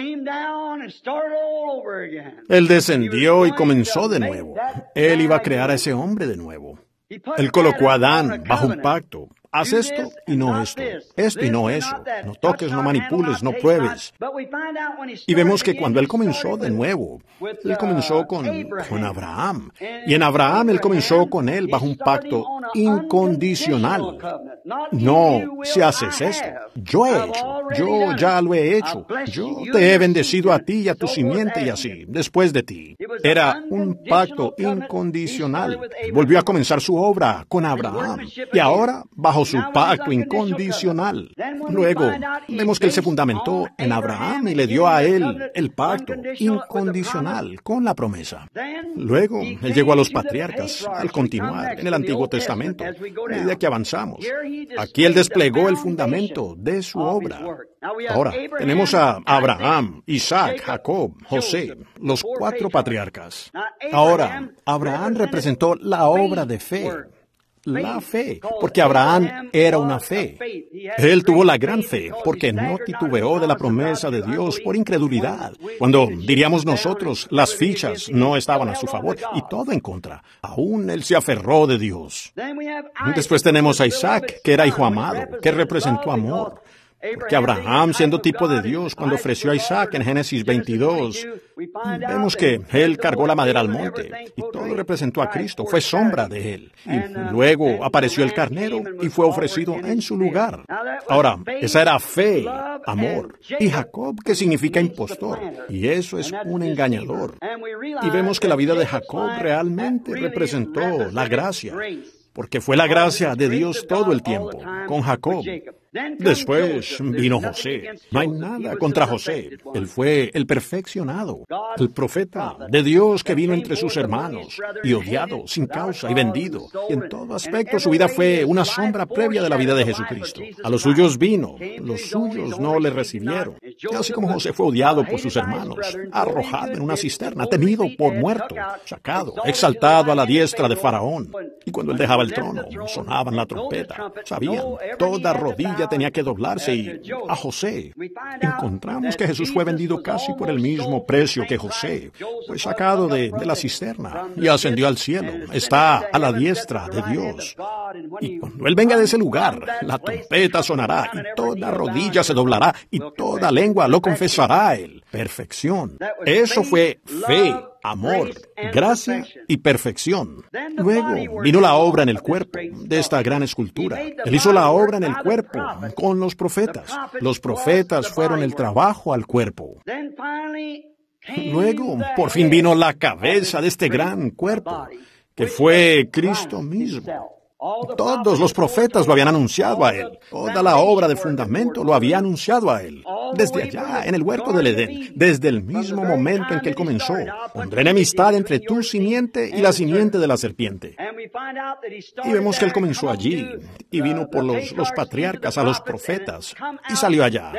Él descendió y comenzó de nuevo. Él iba a crear a ese hombre de nuevo. Él colocó a Adán bajo un pacto. Haz esto y no esto, esto y no eso. No toques, no manipules, no pruebes. Y vemos que cuando Él comenzó de nuevo, Él comenzó con, con Abraham. Y en Abraham Él comenzó con él bajo un pacto incondicional. No, si haces esto, yo he hecho, yo ya lo he hecho. Yo te he bendecido a ti y a tu simiente y así, después de ti. Era un pacto incondicional. Volvió a comenzar su obra con Abraham. Y ahora, bajo su pacto incondicional. Luego, vemos que Él se fundamentó en Abraham y le dio a él el pacto incondicional con la promesa. Luego, Él llegó a los patriarcas al continuar en el Antiguo Testamento, a medida que avanzamos. Aquí Él desplegó el fundamento de su obra. Ahora, tenemos a Abraham, Isaac, Jacob, José, los cuatro patriarcas. Ahora, Abraham representó la obra de fe. La fe, porque Abraham era una fe. Él tuvo la gran fe, porque no titubeó de la promesa de Dios por incredulidad. Cuando, diríamos nosotros, las fichas no estaban a su favor y todo en contra, aún él se aferró de Dios. Después tenemos a Isaac, que era hijo amado, que representó amor. Porque Abraham, siendo tipo de Dios, cuando ofreció a Isaac en Génesis veintidós, vemos que él cargó la madera al monte y todo representó a Cristo, fue sombra de él. Y luego apareció el carnero y fue ofrecido en su lugar. Ahora, esa era fe, amor. Y Jacob, que significa impostor, y eso es un engañador. Y vemos que la vida de Jacob realmente representó la gracia, porque fue la gracia de Dios todo el tiempo, con Jacob. Después vino José. No hay nada contra José. Él fue el perfeccionado, el profeta de Dios que vino entre sus hermanos, y odiado, sin causa, y vendido. Y en todo aspecto su vida fue una sombra previa de la vida de Jesucristo. A los suyos vino, los suyos no le recibieron. Y así como José fue odiado por sus hermanos, arrojado en una cisterna, tenido por muerto, sacado, exaltado a la diestra de Faraón. Y cuando él dejaba el trono, sonaban la trompeta. Sabían, toda rodilla tenía que doblarse, y a José encontramos que Jesús fue vendido casi por el mismo precio que José. Fue sacado de, de la cisterna y ascendió al cielo. Está a la diestra de Dios. Y cuando Él venga de ese lugar, la trompeta sonará y toda rodilla se doblará y toda lengua lo confesará a Él. Perfección. Eso fue fe, amor, gracia y perfección. Luego vino la obra en el cuerpo de esta gran escultura. Él hizo la obra en el cuerpo con los profetas. Los profetas fueron el trabajo al cuerpo. Luego, por fin vino la cabeza de este gran cuerpo, que fue Cristo mismo. Todos los profetas lo habían anunciado a Él. Toda la obra de fundamento lo había anunciado a Él. Desde allá, en el huerto del Edén, desde el mismo momento en que Él comenzó, pondré enemistad entre tu simiente y la simiente de la serpiente. Y vemos que Él comenzó allí, y vino por los, los patriarcas a los profetas, y salió allá.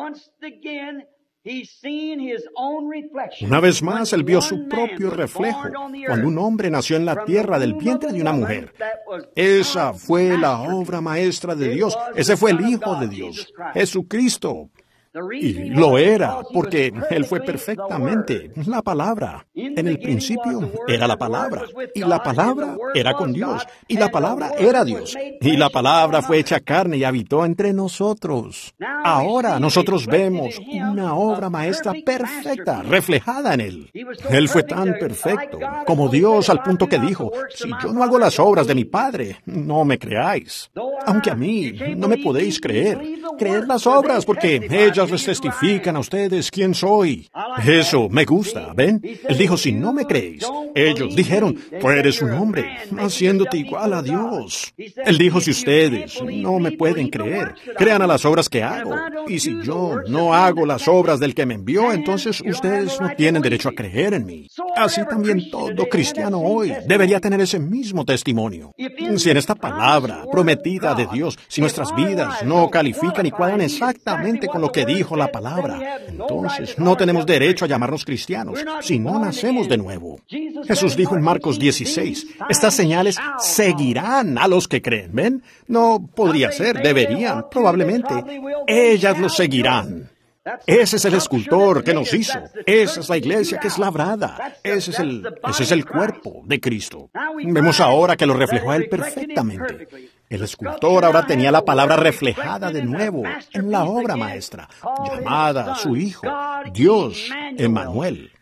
Una vez más, Él vio su propio reflejo cuando un hombre nació en la tierra del vientre de una mujer. Esa fue la obra maestra de Dios. Ese fue el Hijo de Dios, Jesucristo. Y lo era, porque Él fue perfectamente la palabra. En el principio era la palabra, y la palabra era con Dios, y la palabra era Dios, y la palabra fue hecha carne y habitó entre nosotros. Ahora nosotros vemos una obra maestra perfecta, reflejada en Él. Él fue tan perfecto como Dios al punto que dijo, si yo no hago las obras de mi Padre, no me creáis. Aunque a mí no me podéis creer, creed las obras, porque ellas Ellas les testifican a ustedes quién soy. Eso me gusta, ¿ven? Él dijo, si no me creéis. Ellos dijeron, tú eres un hombre, haciéndote igual a Dios. Él dijo, si ustedes no me pueden creer, crean a las obras que hago. Y si yo no hago las obras del que me envió, entonces ustedes no tienen derecho a creer en mí. Así también todo cristiano hoy debería tener ese mismo testimonio. Si en esta palabra prometida de Dios, si nuestras vidas no califican y cuadran exactamente con lo que dijo la palabra, entonces no tenemos derecho a llamarnos cristianos si no nacemos de nuevo. Jesús dijo en Marcos dieciséis, estas señales seguirán a los que creen. ¿Ven? No podría ser, deberían, probablemente. Ellas los seguirán. Ese es el escultor que nos hizo. Esa es la iglesia que es labrada. Ese es el, ese es el cuerpo de Cristo. Vemos ahora que lo reflejó a Él perfectamente. El escultor ahora tenía la palabra reflejada de nuevo en la obra maestra, llamada a su Hijo, Dios Emmanuel.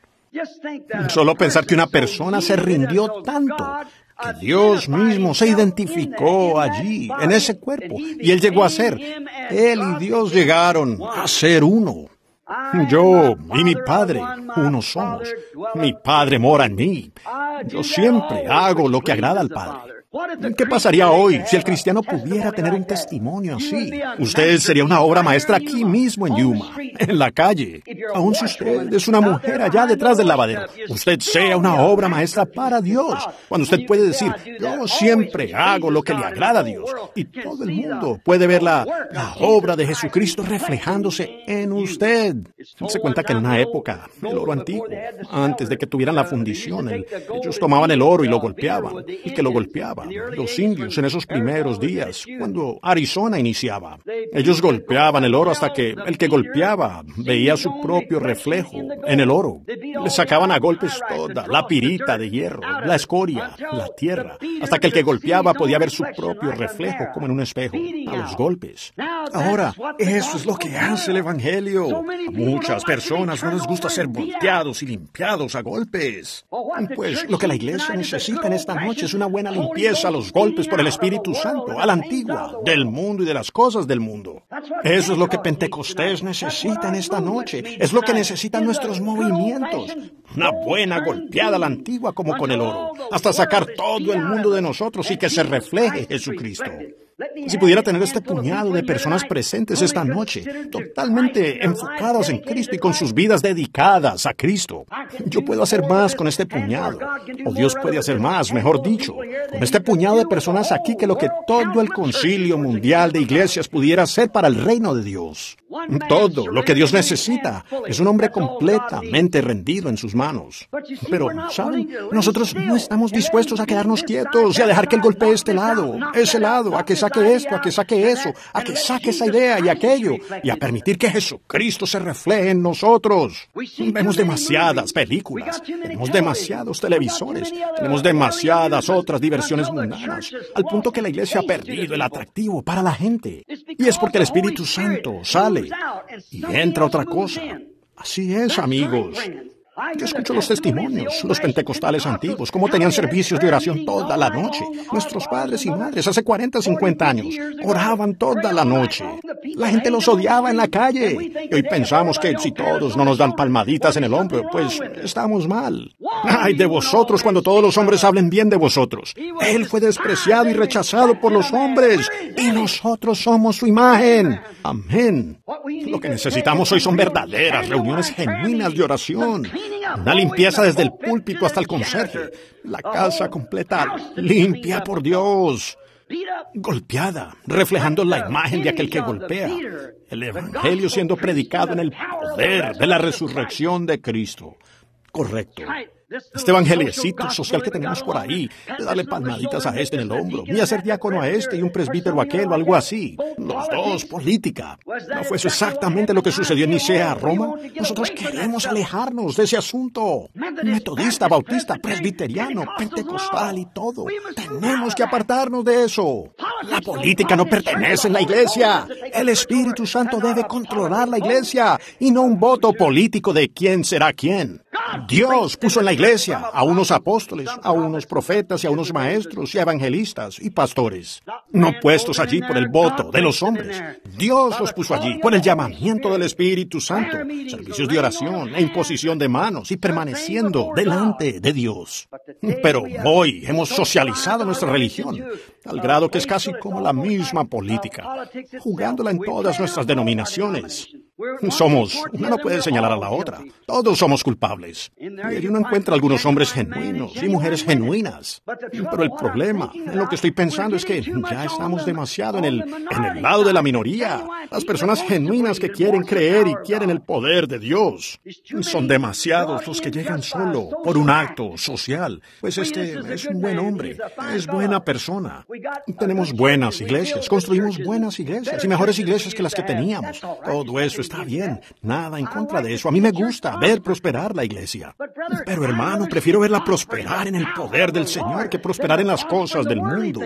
Solo pensar que una persona se rindió tanto que Dios mismo se identificó allí, en ese cuerpo, y Él llegó a ser. Él y Dios llegaron a ser uno. Yo y mi Padre, uno somos. Mi Padre mora en mí. Yo siempre hago lo que agrada al Padre. ¿Qué pasaría hoy si el cristiano pudiera tener un testimonio así? Usted sería una obra maestra aquí mismo en Yuma, en la calle. Aun si usted es una mujer allá detrás del lavadero, usted sea una obra maestra para Dios. Cuando usted puede decir, yo siempre hago lo que le agrada a Dios. Y todo el mundo puede ver la, la obra de Jesucristo reflejándose en usted. Se cuenta que en una época, el oro antiguo, antes de que tuvieran la fundición, el, ellos tomaban el oro y lo golpeaban, y que lo golpeaban. Los indios en esos primeros días, cuando Arizona iniciaba. Ellos golpeaban el oro hasta que el que golpeaba veía su propio reflejo en el oro. Le sacaban a golpes toda la pirita de hierro, la escoria, la tierra, hasta que el que golpeaba podía ver su propio reflejo como en un espejo, a los golpes. Ahora, eso es lo que hace el Evangelio. A muchas personas no les gusta ser volteados y limpiados a golpes. Pues lo que la iglesia necesita en esta noche es una buena limpieza a los golpes por el Espíritu Santo, a la antigua, del mundo y de las cosas del mundo. Eso es lo que Pentecostés necesita en esta noche. Es lo que necesitan nuestros movimientos. Una buena golpeada a la antigua como con el oro, hasta sacar todo el mundo de nosotros y que se refleje Jesucristo. Si pudiera tener este puñado de personas presentes esta noche, totalmente enfocadas en Cristo y con sus vidas dedicadas a Cristo. Yo puedo hacer más con este puñado, o Dios puede hacer más, mejor dicho, con este puñado de personas aquí que lo que todo el concilio mundial de iglesias pudiera hacer para el reino de Dios. Todo lo que Dios necesita es un hombre completamente rendido en sus manos. Pero, ¿saben? Nosotros no estamos dispuestos a quedarnos quietos y a dejar que Él golpee este lado, ese lado, a que saque esto, a que saque eso, a que saque esa idea y aquello, y a permitir que Jesucristo se refleje en nosotros. Vemos demasiadas películas, tenemos demasiados televisores, tenemos demasiadas otras diversiones mundanas, al punto que la iglesia ha perdido el atractivo para la gente. Y es porque el Espíritu Santo sale y entra otra cosa. Así es, amigos. Yo escucho los testimonios, los pentecostales antiguos, cómo tenían servicios de oración toda la noche. Nuestros padres y madres hace cuarenta, cincuenta años oraban toda la noche. La gente los odiaba en la calle. Y hoy pensamos que si todos no nos dan palmaditas en el hombro, pues estamos mal. Ay de vosotros cuando todos los hombres hablen bien de vosotros. Él fue despreciado y rechazado por los hombres, y nosotros somos su imagen. Amén. Lo que necesitamos hoy son verdaderas reuniones genuinas de oración. Una limpieza desde el púlpito hasta el conserje. La casa completa, limpia por Dios. Golpeada, reflejando la imagen de aquel que golpea. El Evangelio siendo predicado en el poder de la resurrección de Cristo. Correcto. Este evangeliecito social que tenemos por ahí, de darle palmaditas a este en el hombro, ni hacer diácono a este y un presbítero a aquel o algo así. Los dos, política. ¿No fue eso exactamente lo que sucedió en Nicea, Roma? Nosotros queremos alejarnos de ese asunto. Metodista, bautista, presbiteriano, pentecostal y todo. Tenemos que apartarnos de eso. La política no pertenece a la iglesia. El Espíritu Santo debe controlar la iglesia y no un voto político de quién será quién. Dios puso en la iglesia a unos apóstoles, a unos profetas y a unos maestros y evangelistas y pastores, no puestos allí por el voto de los hombres. Dios los puso allí por el llamamiento del Espíritu Santo, servicios de oración e imposición de manos y permaneciendo delante de Dios. Pero hoy hemos socializado nuestra religión al grado que es casi como la misma política, jugándola en todas nuestras denominaciones. Somos, uno no puede señalar a la otra. Todos somos culpables. Y uno encuentra algunos hombres genuinos y mujeres genuinas. Pero el problema, en lo que estoy pensando, es que ya estamos demasiado en el, en el lado de la minoría. Las personas genuinas que quieren creer y quieren el poder de Dios. Son demasiados los que llegan solo por un acto social. Pues este es un buen hombre, es buena persona. Tenemos buenas iglesias, construimos buenas iglesias y mejores iglesias que las que teníamos. Todo eso está bien, nada en contra de eso. A mí me gusta ver prosperar la iglesia. Pero hermano, prefiero verla prosperar en el poder del Señor que prosperar en las cosas del mundo.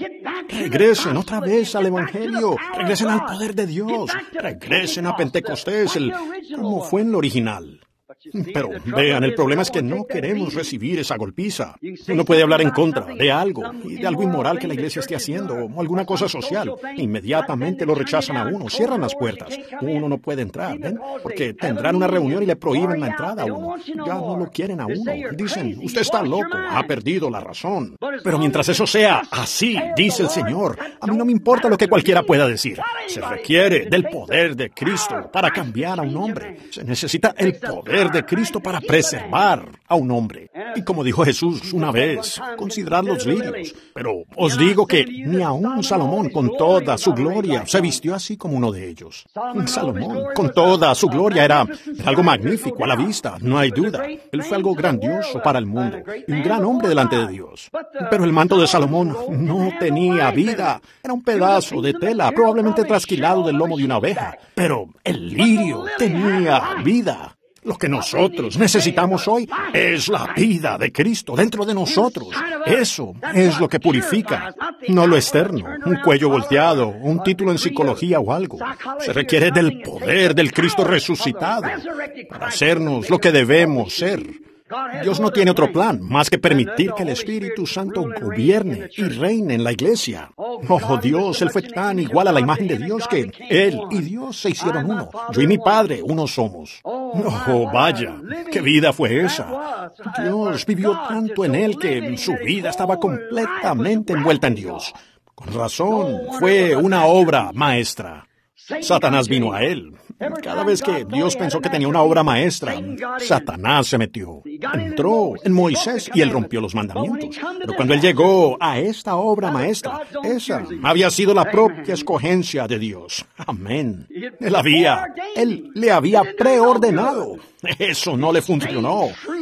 Regresen otra vez al Evangelio, regresen al poder de Dios, regresen a Pentecostés, el, como fue en lo original. Pero vean, el problema es que no queremos recibir esa golpiza. Uno puede hablar en contra de algo, y de algo inmoral que la iglesia esté haciendo, o alguna cosa social. Inmediatamente lo rechazan a uno, cierran las puertas. Uno no puede entrar, ¿ven? Porque tendrán una reunión y le prohíben la entrada a uno. Ya no lo quieren a uno. Dicen, usted está loco, ha perdido la razón. Pero mientras eso sea así, dice el Señor, a mí no me importa lo que cualquiera pueda decir. Se requiere del poder de Cristo para cambiar a un hombre. Se necesita el poder de Cristo para preservar a un hombre. Y como dijo Jesús una vez, considerad los lirios. Pero os digo que ni aun Salomón con toda su gloria se vistió así como uno de ellos. Salomón con toda su gloria era algo magnífico a la vista, no hay duda. Él fue algo grandioso para el mundo, un gran hombre delante de Dios. Pero el manto de Salomón no tenía vida. Era un pedazo de tela, probablemente trasquilado del lomo de una oveja. Pero el lirio tenía vida. Lo que nosotros necesitamos hoy es la vida de Cristo dentro de nosotros. Eso es lo que purifica, no lo externo, un cuello volteado, un título en psicología o algo. Se requiere del poder del Cristo resucitado para hacernos lo que debemos ser. Dios no tiene otro plan más que permitir que el Espíritu Santo gobierne y reine en la iglesia. Oh Dios, Él fue tan igual a la imagen de Dios que Él y Dios se hicieron uno. Yo y mi Padre uno somos. Oh, vaya, ¿qué vida fue esa? Dios vivió tanto en Él que su vida estaba completamente envuelta en Dios. Con razón, fue una obra maestra. Satanás vino a él. Cada vez que Dios pensó que tenía una obra maestra, Satanás se metió. Entró en Moisés y él rompió los mandamientos. Pero cuando él llegó a esta obra maestra, esa había sido la propia escogencia de Dios. Amén. Él había, él le había preordenado. Eso no le funcionó.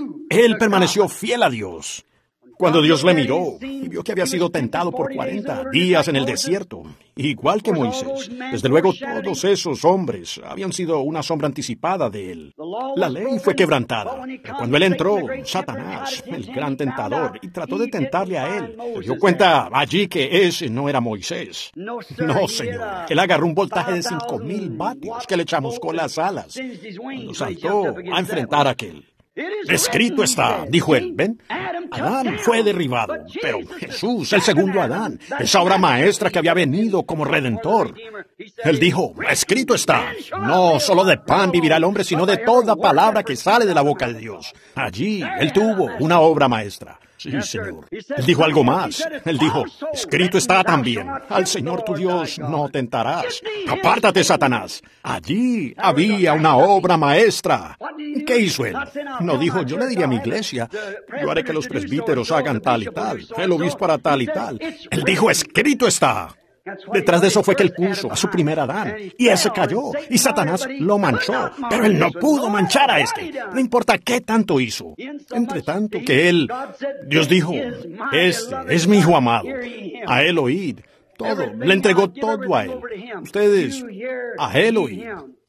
Él permaneció fiel a Dios. Cuando Dios le miró y vio que había sido tentado por cuarenta días en el desierto, igual que Moisés, desde luego todos esos hombres habían sido una sombra anticipada de él. La ley fue quebrantada. Pero cuando él entró, Satanás, el gran tentador, y trató de tentarle a él, se dio cuenta allí que ese no era Moisés. No, señor. Él agarró un voltaje de cinco mil vatios que le chamuscó las alas cuando saltó a enfrentar a aquel. Escrito está, dijo él, ¿ven? Adán fue derribado, pero Jesús, el segundo Adán, esa obra maestra que había venido como redentor. Él dijo, escrito está, no solo de pan vivirá el hombre, sino de toda palabra que sale de la boca de Dios. Allí, él tuvo una obra maestra. Sí, Señor. Él dijo algo más. Él dijo, escrito está también, al Señor tu Dios no tentarás. Apártate, Satanás. Allí había una obra maestra. ¿Qué hizo él? No dijo, yo le diría a mi iglesia, yo haré que los presbíteros hagan tal y tal, el obispo hará tal y tal. Él dijo, escrito está. Detrás de eso fue que él puso a su primer Adán, y ese cayó, y Satanás lo manchó, pero él no pudo manchar a este, no importa qué tanto hizo. Entre tanto que él, Dios dijo, este es mi hijo amado, a él oíd. Todo, le entregó todo a él. Ustedes, a él oíd.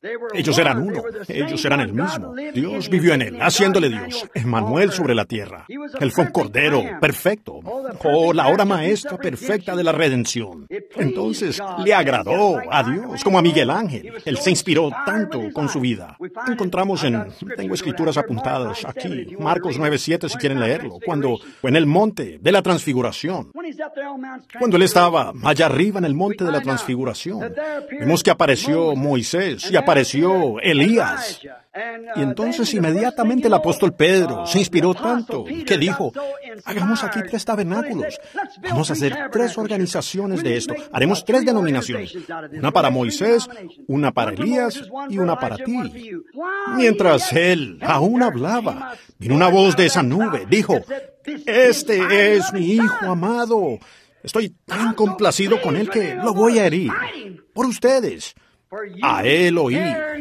Ellos eran uno, ellos eran el mismo. Dios vivió en él, haciéndole Dios, Emmanuel sobre la tierra. Él fue un cordero perfecto, oh, la obra maestra perfecta de la redención. Entonces, le agradó a Dios, como a Miguel Ángel. Él se inspiró tanto con su vida. Encontramos en, tengo escrituras apuntadas aquí, Marcos nueve siete si quieren leerlo, cuando fue en el monte de la transfiguración. Cuando él estaba allá arriba en el monte de la transfiguración, vemos que apareció Moisés y apareció Elías. Y entonces inmediatamente el apóstol Pedro se inspiró tanto que dijo, hagamos aquí tres tabernáculos. Vamos a hacer tres organizaciones de esto. Haremos tres denominaciones. Una para Moisés, una para Elías y una para ti. Mientras él aún hablaba, vino una voz de esa nube. Dijo, este es mi hijo amado. Estoy tan complacido con él que lo voy a herir. Por ustedes. A él oí.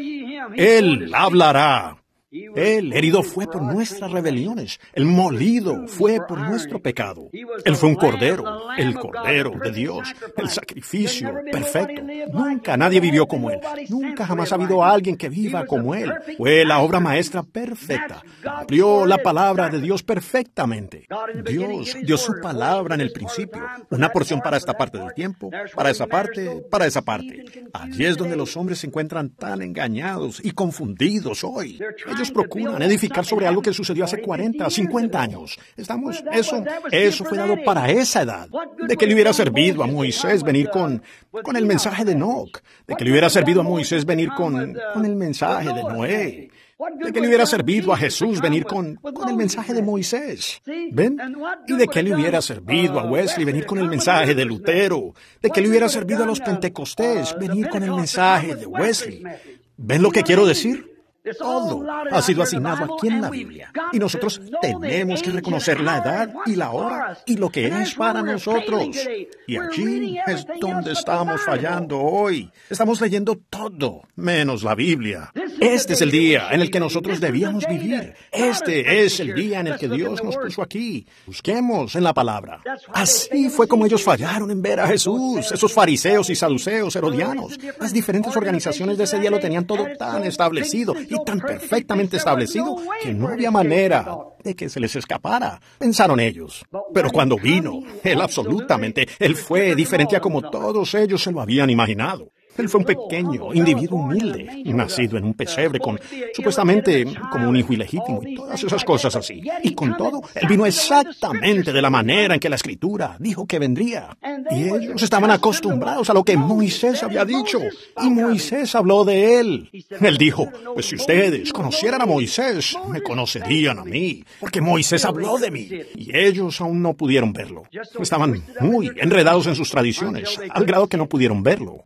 Él hablará. Él herido fue por nuestras rebeliones, el molido fue por nuestro pecado. Él fue un cordero, el cordero de Dios, el sacrificio perfecto. Nunca nadie vivió como él, nunca jamás ha habido alguien que viva como él. Fue la obra maestra perfecta, cumplió la palabra de Dios perfectamente. Dios dio su palabra en el principio, una porción para esta parte del tiempo, para esa parte, para esa parte. Allí es donde los hombres se encuentran tan engañados y confundidos hoy. Ellos procuran edificar sobre algo que sucedió hace cuarenta, cincuenta años. Estamos, eso, eso fue dado para esa edad. De que le hubiera servido a Moisés venir con, con el mensaje de Enoc. De que le hubiera servido a Moisés venir con, con el mensaje de Noé. De que le hubiera servido a Jesús venir con, con el mensaje de Moisés. ¿Ven? Y de que le hubiera servido a Wesley venir con el mensaje de Lutero. De que le hubiera servido a los Pentecostés venir con el mensaje de Wesley. ¿Ven lo que quiero decir? Todo ha sido asignado aquí en la Biblia. Y nosotros tenemos que reconocer la edad y la hora y lo que es para nosotros. Y allí es donde estamos fallando hoy. Estamos leyendo todo, menos la Biblia. Este es el día en el que nosotros debíamos vivir. Este es el día en el que Dios nos puso aquí. Busquemos en la palabra. Así fue como ellos fallaron en ver a Jesús. Esos fariseos y saduceos, herodianos. Las diferentes organizaciones de ese día lo tenían todo tan establecido y tan perfectamente establecido que no había manera de que se les escapara, pensaron ellos. Pero cuando vino, Él absolutamente, Él fue diferente a como todos ellos se lo habían imaginado. Él fue un pequeño individuo humilde, nacido en un pesebre con, supuestamente, como un hijo ilegítimo y todas esas cosas así. Y con todo, Él vino exactamente de la manera en que la Escritura dijo que vendría. Y ellos estaban acostumbrados a lo que Moisés había dicho. Y Moisés habló de Él. Él dijo, pues si ustedes conocieran a Moisés, me conocerían a mí, porque Moisés habló de mí. Y ellos aún no pudieron verlo. Estaban muy enredados en sus tradiciones, al grado que no pudieron verlo.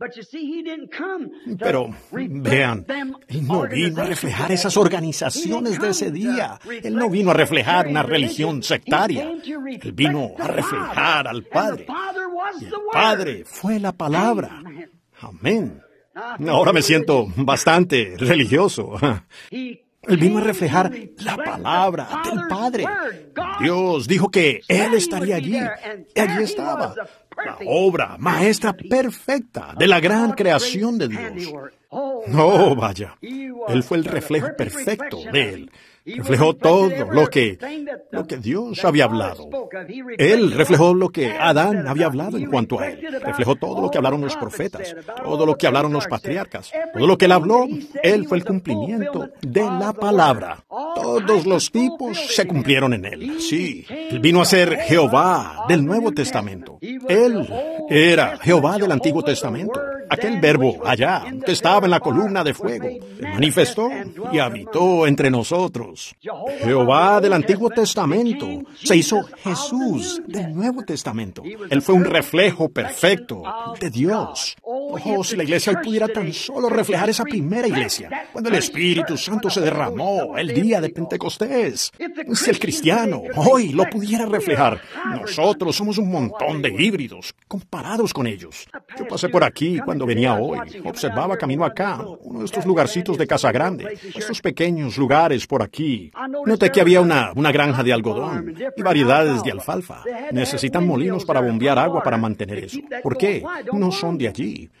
Pero, vean, Él no vino a reflejar esas organizaciones de ese día. Él no vino a reflejar una religión sectaria. Él vino a reflejar al Padre. Y el Padre fue la palabra. Amén. Ahora me siento bastante religioso. Él vino a reflejar la palabra del Padre. Dios dijo que Él estaría allí. Y allí estaba. La obra maestra perfecta de la gran creación de Dios. No, vaya. Él fue el reflejo perfecto de Él. Reflejó todo lo que, lo que Dios había hablado. Él reflejó lo que Adán había hablado en cuanto a Él. Reflejó todo lo que hablaron los profetas, todo lo que hablaron los patriarcas. Todo lo que Él habló, Él fue el cumplimiento de la palabra. Todos los tipos se cumplieron en Él. Sí, Él vino a ser Jehová del Nuevo Testamento. Él era Jehová del Antiguo Testamento. Aquel verbo allá, que estaba en la columna de fuego, se manifestó y habitó entre nosotros. Jehová del Antiguo Testamento se hizo Jesús del Nuevo Testamento. Él fue un reflejo perfecto de Dios. Oh, si la iglesia hoy pudiera tan solo reflejar esa primera iglesia, cuando el Espíritu Santo se derramó el día de Pentecostés. Si el cristiano hoy lo pudiera reflejar, nosotros somos un montón de híbridos comparados con ellos. Yo pasé por aquí cuando venía hoy, observaba camino acá, uno de estos lugarcitos de Casa Grande, estos pequeños lugares por aquí. Noté que había una, una granja de algodón y variedades de alfalfa. Necesitan molinos para bombear agua para mantener eso. ¿Por qué? No son de allí.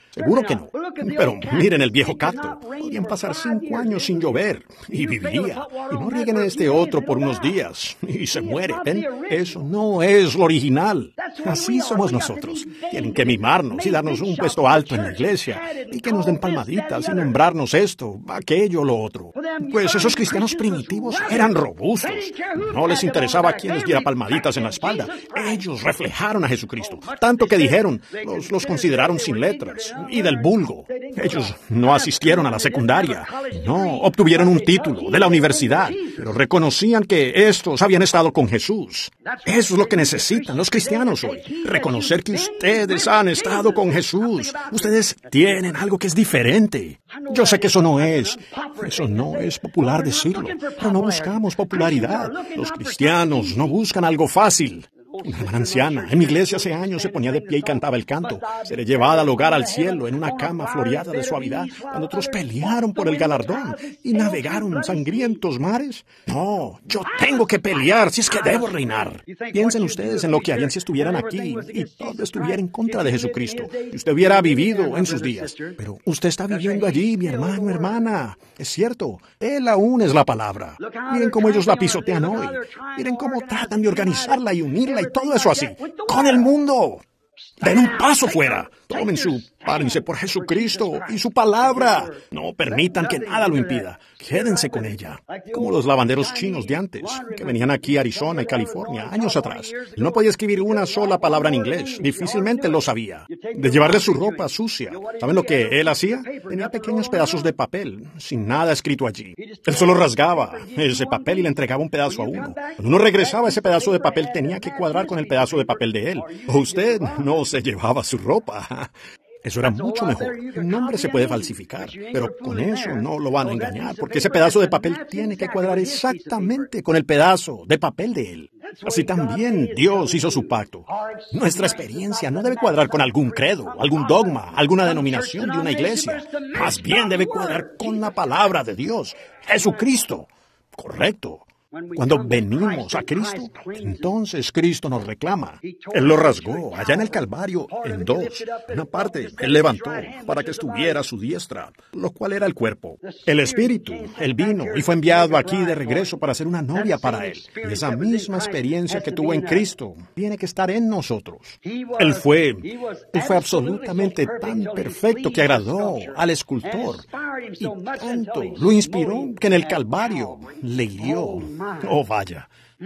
Seguro que no. Pero miren el viejo cacto. Podían pasar cinco años sin llover y vivía. Y no rieguen a este otro por unos días y se muere. ¿Ven? Eso no es lo original. Así somos nosotros. Tienen que mimarnos y darnos un puesto alto en la iglesia y que nos den palmaditas y nombrarnos esto, aquello, lo otro. Pues esos cristianos primitivos eran robustos. No les interesaba quién les diera palmaditas en la espalda. Ellos reflejaron a Jesucristo. Tanto que dijeron, los, los consideraron sin letras y del vulgo. Ellos no asistieron a la secundaria. No, obtuvieron un título de la universidad, pero reconocían que estos habían estado con Jesús. Eso es lo que necesitan los cristianos hoy. Reconocer que ustedes han estado con Jesús. Ustedes tienen algo que es diferente. Yo sé que eso no es, eso no es popular decirlo, pero no buscamos popularidad. Los cristianos no buscan algo fácil. Una hermana anciana en mi iglesia hace años se ponía de pie y cantaba el canto. Seré llevada al hogar al cielo en una cama floreada de suavidad, cuando otros pelearon por el galardón y navegaron sangrientos mares. No, yo tengo que pelear si es que debo reinar. Piensen ustedes en lo que harían si estuvieran aquí y todo estuviera en contra de Jesucristo. Si usted hubiera vivido en sus días. Pero usted está viviendo allí, mi hermano, hermana. Es cierto, Él aún es la palabra. Miren cómo ellos la pisotean hoy. Miren cómo tratan de organizarla y unirla y todo eso así, con el mundo. Den un paso fuera. Tomen su, párense por Jesucristo y su palabra. No permitan que nada lo impida. Quédense con ella. Como los lavanderos chinos de antes, que venían aquí a Arizona y California años atrás. No podía escribir una sola palabra en inglés. Difícilmente lo sabía. De llevarle su ropa sucia. ¿Saben lo que él hacía? Tenía pequeños pedazos de papel, sin nada escrito allí. Él solo rasgaba ese papel y le entregaba un pedazo a uno. Cuando uno regresaba, ese pedazo de papel tenía que cuadrar con el pedazo de papel de él. O usted no se llevaba su ropa. Eso era mucho mejor. El nombre se puede falsificar, pero con eso no lo van a engañar, porque ese pedazo de papel tiene que cuadrar exactamente con el pedazo de papel de él. Así también Dios hizo su pacto. Nuestra experiencia no debe cuadrar con algún credo, algún dogma, alguna denominación de una iglesia. Más bien debe cuadrar con la palabra de Dios, Jesucristo. Correcto. Cuando venimos a Cristo, entonces Cristo nos reclama. Él lo rasgó allá en el Calvario en dos. Una parte Él levantó para que estuviera a su diestra, lo cual era el cuerpo. El Espíritu, Él vino y fue enviado aquí de regreso para ser una novia para Él. Y esa misma experiencia que tuvo en Cristo tiene que estar en nosotros. Él fue, Él fue absolutamente tan perfecto que agradó al escultor. Y tanto lo inspiró que en el Calvario le hirió. Oh, vaya.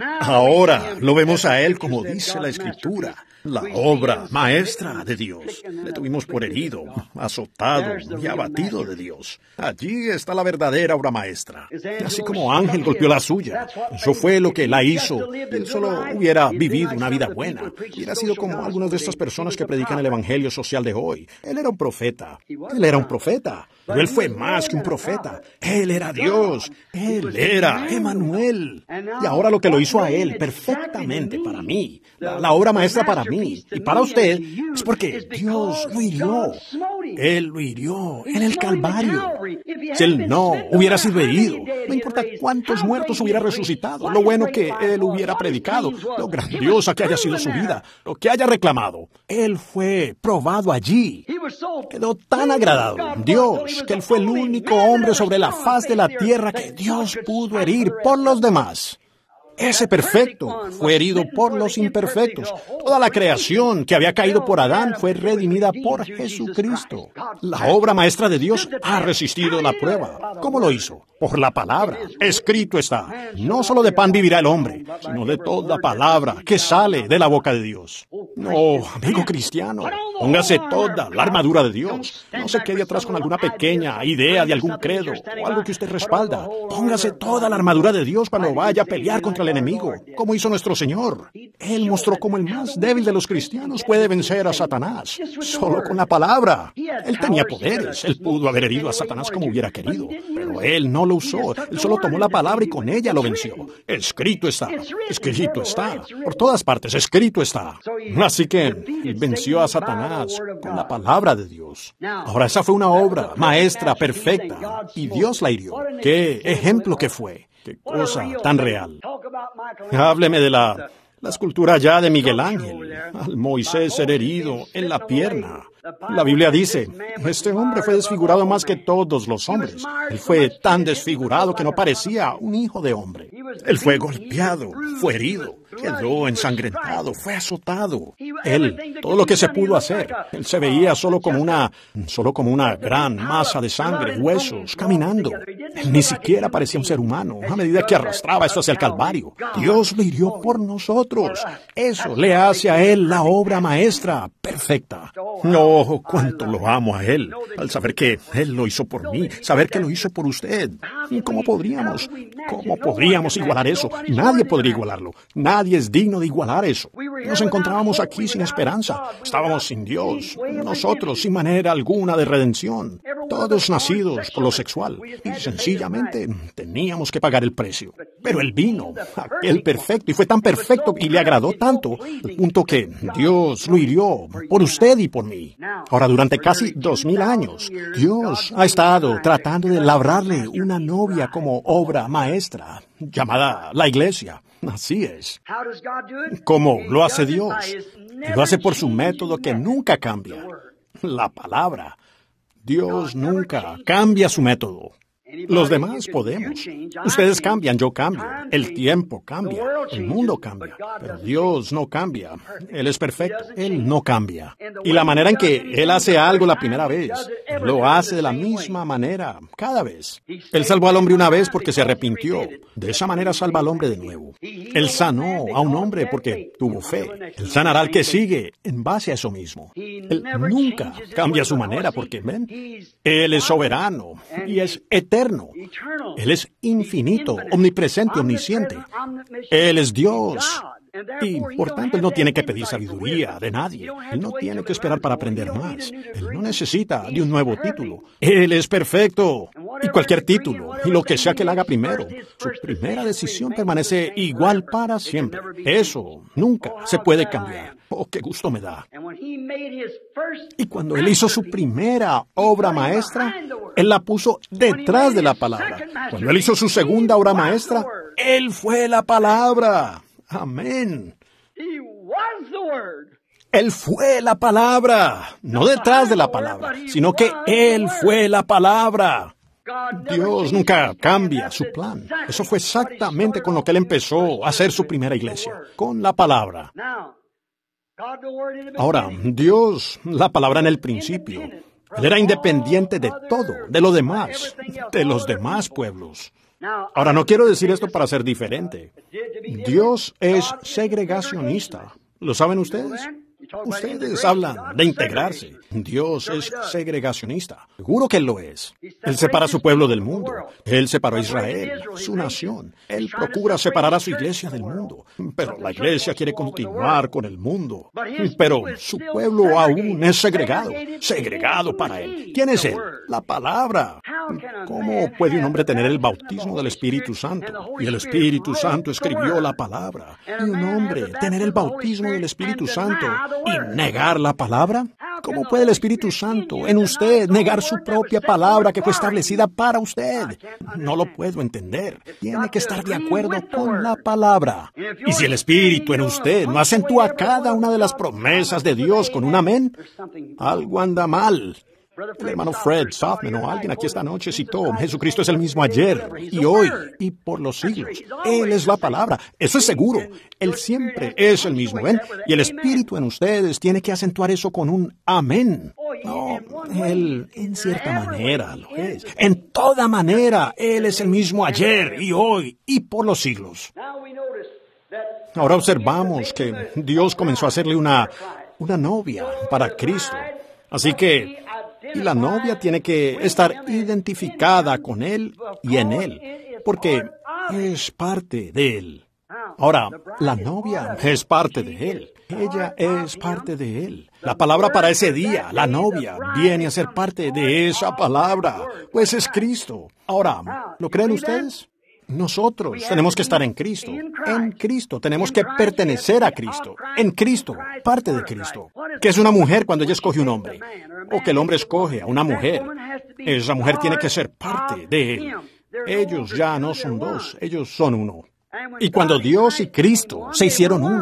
Ahora lo vemos a Él como dice la Escritura, la obra maestra de Dios. Le tuvimos por herido, azotado y abatido de Dios. Allí está la verdadera obra maestra. Así como Ángel golpeó la suya. Eso fue lo que la hizo. Él solo hubiera vivido una vida buena. Hubiera sido como algunas de estas personas que predican el evangelio social de hoy. Él era un profeta. Él era un profeta. Pero Él fue más que un profeta. Él era Dios. Él era Emmanuel. Y ahora lo que lo hizo a Él perfectamente para mí, la, la obra maestra para mí y para usted, es porque Dios lo hirió. Él lo hirió en el Calvario. Si Él no hubiera sido herido, no importa cuántos muertos hubiera resucitado, lo bueno que Él hubiera predicado, lo grandiosa que haya sido su vida, lo que haya reclamado, Él fue probado allí. Quedó tan agradado Dios que Él fue el único hombre sobre la faz de la tierra que Dios pudo herir por los demás. Ese perfecto fue herido por los imperfectos. Toda la creación que había caído por Adán fue redimida por Jesucristo. La obra maestra de Dios ha resistido la prueba. ¿Cómo lo hizo? Por la palabra. Escrito está. No solo de pan vivirá el hombre, sino de toda palabra que sale de la boca de Dios. No, amigo cristiano, póngase toda la armadura de Dios. No se quede atrás con alguna pequeña idea de algún credo o algo que usted respalda. Póngase toda la armadura de Dios cuando vaya a pelear contra el enemigo, como hizo nuestro Señor. Él mostró cómo el más débil de los cristianos puede vencer a Satanás, solo con la palabra. Él tenía poderes, él pudo haber herido a Satanás como hubiera querido, pero él no lo usó, él solo tomó la palabra y con ella lo venció. Escrito está, escrito está, por todas partes, escrito está. Así que él venció a Satanás con la palabra de Dios. Ahora esa fue una obra maestra perfecta y Dios la hirió. ¡Qué ejemplo que fue! ¡Qué cosa tan real! Hábleme de la, la escultura ya de Miguel Ángel, al Moisés ser herido en la pierna. La Biblia dice, este hombre fue desfigurado más que todos los hombres. Él fue tan desfigurado que no parecía un hijo de hombre. Él fue golpeado, fue herido, quedó ensangrentado, fue azotado. Él, todo lo que se pudo hacer, él se veía solo como una, solo como una gran masa de sangre, huesos, caminando. Él ni siquiera parecía un ser humano a medida que arrastraba eso hacia el Calvario. Dios lo hirió por nosotros. Eso le hace a él la obra maestra perfecta. No, Oh, cuánto lo amo a Él, al saber que Él lo hizo por mí, saber que lo hizo por usted. ¿Cómo podríamos? ¿Cómo podríamos igualar eso? Nadie podría igualarlo. Nadie es digno de igualar eso. Nos encontrábamos aquí sin esperanza. Estábamos sin Dios. Nosotros sin manera alguna de redención. Todos nacidos por lo sexual. Y sencillamente teníamos que pagar el precio. Pero Él vino, aquel perfecto, y fue tan perfecto y le agradó tanto, al punto que Dios lo hirió por usted y por mí. Ahora, durante casi dos mil años, Dios ha estado tratando de labrarle una novia como obra maestra, llamada la Iglesia. Así es. ¿Cómo lo hace Dios? Lo hace por su método que nunca cambia, la palabra. Dios nunca cambia su método. Los demás podemos. Ustedes cambian, yo cambio. El tiempo cambia. El mundo cambia. Pero Dios no cambia. Él es perfecto. Él no cambia. Y la manera en que Él hace algo la primera vez, lo hace de la misma manera cada vez. Él salvó al hombre una vez porque se arrepintió. De esa manera salva al hombre de nuevo. Él sanó a un hombre porque tuvo fe. Él sanará al que sigue en base a eso mismo. Él nunca cambia su manera porque, ven, Él es soberano y es eterno. Él es infinito, omnipresente, omnisciente. Él es Dios. Y, por tanto, Él no tiene que pedir sabiduría de nadie. Él no tiene que esperar para aprender más. Él no necesita de un nuevo título. Él es perfecto. Y cualquier título, y lo que sea que Él haga primero, su primera decisión permanece igual para siempre. Eso nunca se puede cambiar. Oh, qué gusto me da. Y cuando Él hizo su primera obra maestra, Él la puso detrás de la palabra. Cuando Él hizo su segunda obra maestra, Él fue la palabra. Amén. Él fue la palabra, no detrás de la palabra, sino que Él fue la palabra. Dios nunca cambia su plan. Eso fue exactamente con lo que Él empezó a hacer su primera iglesia, con la palabra. Ahora, Dios, la palabra en el principio, Él era independiente de todo, de lo demás, de los demás pueblos. Ahora, no quiero decir esto para ser diferente. Dios es segregacionista. ¿Lo saben ustedes? Ustedes hablan de integrarse. Dios es segregacionista. Seguro que Él lo es. Él separa a su pueblo del mundo. Él separó a Israel, su nación. Él procura separar a su iglesia del mundo. Pero la iglesia quiere continuar con el mundo. Pero su pueblo aún es segregado. Segregado para Él. ¿Quién es Él? La palabra. ¿Cómo puede un hombre tener el bautismo del Espíritu Santo? Y el Espíritu Santo escribió la palabra. ¿Y un hombre tener el bautismo del Espíritu Santo y negar la palabra? ¿Cómo puede el Espíritu Santo en usted negar su propia palabra que fue establecida para usted? No lo puedo entender. Tiene que estar de acuerdo con la palabra. Y si el Espíritu en usted no acentúa cada una de las promesas de Dios con un amén, algo anda mal. El hermano Fred Softman o alguien aquí esta noche citó, Jesucristo es el mismo ayer y hoy y por los siglos. Él es la palabra. Eso es seguro. Él siempre es el mismo, ¿ven? Y el Espíritu en ustedes tiene que acentuar eso con un amén. No, Él en cierta manera lo es. En toda manera, Él es el mismo ayer y hoy y por los siglos. Ahora observamos que Dios comenzó a hacerle una, una novia para Cristo. Así que y la novia tiene que estar identificada con Él y en Él, porque es parte de Él. Ahora, la novia es parte de Él. Ella es parte de Él. La palabra para ese día, la novia, viene a ser parte de esa palabra, pues es Cristo. Ahora, ¿lo creen ustedes? Nosotros tenemos que estar en Cristo. En Cristo tenemos que pertenecer a Cristo. En Cristo, parte de Cristo. ¿Qué es una mujer cuando ella escoge un hombre? O que el hombre escoge a una mujer. Esa mujer tiene que ser parte de él. Ellos ya no son dos, ellos son uno. Y cuando Dios y Cristo se hicieron uno,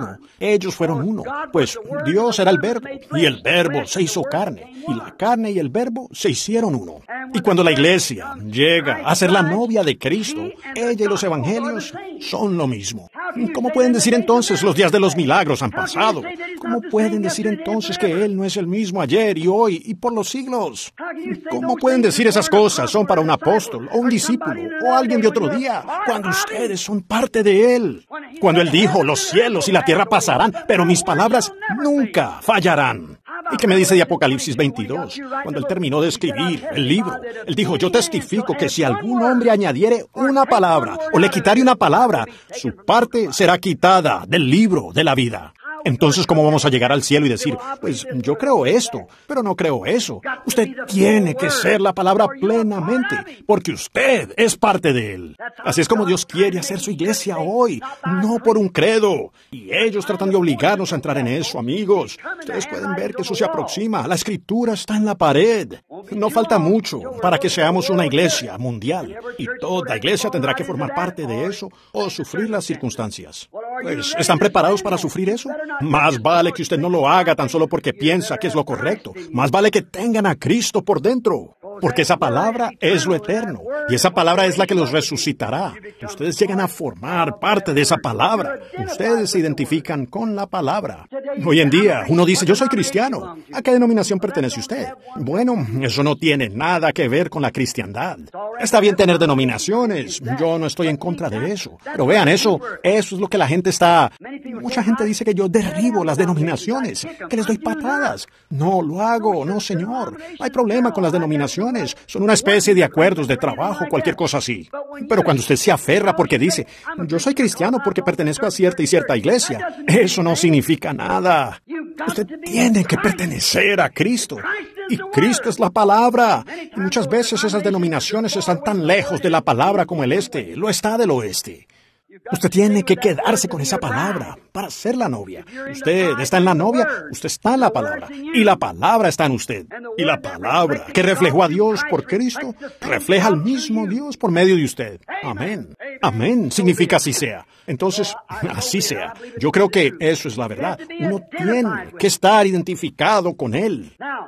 Ellos fueron uno, pues Dios era el Verbo, y el Verbo se hizo carne, y la carne y el Verbo se hicieron uno. Y cuando la iglesia llega a ser la novia de Cristo, ella y los evangelios son lo mismo. ¿Cómo pueden decir entonces los días de los milagros han pasado? ¿Cómo pueden decir entonces que Él no es el mismo ayer y hoy y por los siglos? ¿Cómo pueden decir esas cosas son para un apóstol o un discípulo o alguien de otro día cuando ustedes son parte de Él? Cuando Él dijo, los cielos y la tierra pasarán, pero mis palabras nunca fallarán. ¿Y qué me dice de Apocalipsis veintidós? Cuando Él terminó de escribir el libro, Él dijo, yo testifico que si algún hombre añadiere una palabra o le quitare una palabra, su parte será quitada del libro de la vida. Entonces, ¿cómo vamos a llegar al cielo y decir, pues yo creo esto, pero no creo eso? Usted tiene que ser la palabra plenamente, porque usted es parte de Él. Así es como Dios quiere hacer su iglesia hoy, no por un credo. Y ellos tratan de obligarnos a entrar en eso, amigos. Ustedes pueden ver que eso se aproxima. La Escritura está en la pared. No falta mucho para que seamos una iglesia mundial. Y toda iglesia tendrá que formar parte de eso o sufrir las circunstancias. Pues, ¿están preparados para sufrir eso? Más vale que usted no lo haga tan solo porque piensa que es lo correcto. Más vale que tengan a Cristo por dentro. Porque esa palabra es lo eterno. Y esa palabra es la que los resucitará. Ustedes llegan a formar parte de esa palabra. Ustedes se identifican con la palabra. Hoy en día, uno dice, yo soy cristiano. ¿A qué denominación pertenece usted? Bueno, eso no tiene nada que ver con la cristiandad. Está bien tener denominaciones. Yo no estoy en contra de eso. Pero vean, eso, eso es lo que la gente está... Mucha gente dice que yo derribo las denominaciones, que les doy patadas. No lo hago, no, señor. No hay problema con las denominaciones. Son una especie de acuerdos de trabajo, cualquier cosa así. Pero cuando usted se aferra porque dice, yo soy cristiano porque pertenezco a cierta y cierta iglesia, eso no significa nada. Usted tiene que pertenecer a Cristo. Y Cristo es la palabra. Y muchas veces esas denominaciones están tan lejos de la palabra como el este lo está del oeste. Usted tiene que quedarse con esa palabra para ser la novia. Usted está en la novia, usted está en la palabra. Y la palabra está en usted. Y la palabra que reflejó a Dios por Cristo, refleja al mismo Dios por medio de usted. Amén. Amén significa así sea. Entonces, así sea. Yo creo que eso es la verdad. Uno tiene que estar identificado con Él.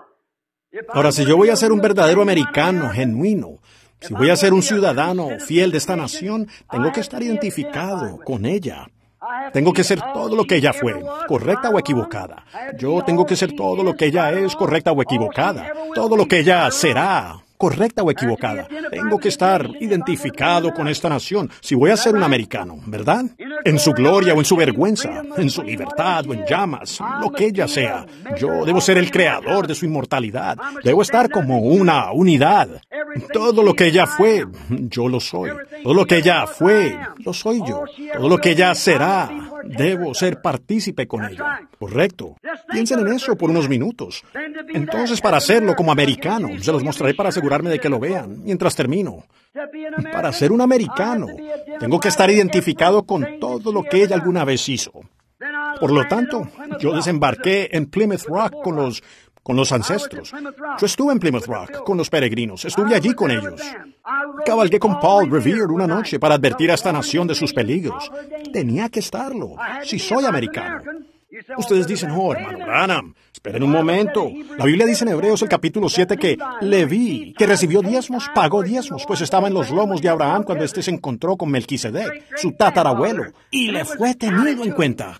Ahora, si yo voy a ser un verdadero americano genuino, si voy a ser un ciudadano fiel de esta nación, tengo que estar identificado con ella. Tengo que ser todo lo que ella fue, correcta o equivocada. Yo tengo que ser todo lo que ella es, correcta o equivocada. Todo lo que ella será, correcta o equivocada. Tengo que estar identificado con esta nación si voy a ser un americano, ¿verdad? En su gloria o en su vergüenza, en su libertad o en llamas, lo que ella sea. Yo debo ser el creador de su inmortalidad. Debo estar como una unidad. Todo lo que ella fue, yo lo soy. Todo lo que ella fue, lo soy yo. Todo lo que ella será, debo ser partícipe con ella. Correcto. Piensen en eso por unos minutos. Entonces, para hacerlo como americano, se los mostraré para asegurarme de que lo vean mientras termino. Para ser un americano, tengo que estar identificado con todo lo que ella alguna vez hizo. Por lo tanto, yo desembarqué en Plymouth Rock con los... con los ancestros. Yo estuve en Plymouth Rock con los peregrinos, estuve allí con ellos. Cabalgué con Paul Revere una noche para advertir a esta nación de sus peligros. Tenía que estarlo, si soy americano. Ustedes dicen, oh, hermano Branham, esperen un momento. La Biblia dice en Hebreos el capítulo siete que Leví, que recibió diezmos, pagó diezmos, pues estaba en los lomos de Abraham cuando éste se encontró con Melquisedec, su tatarabuelo, y le fue tenido en cuenta.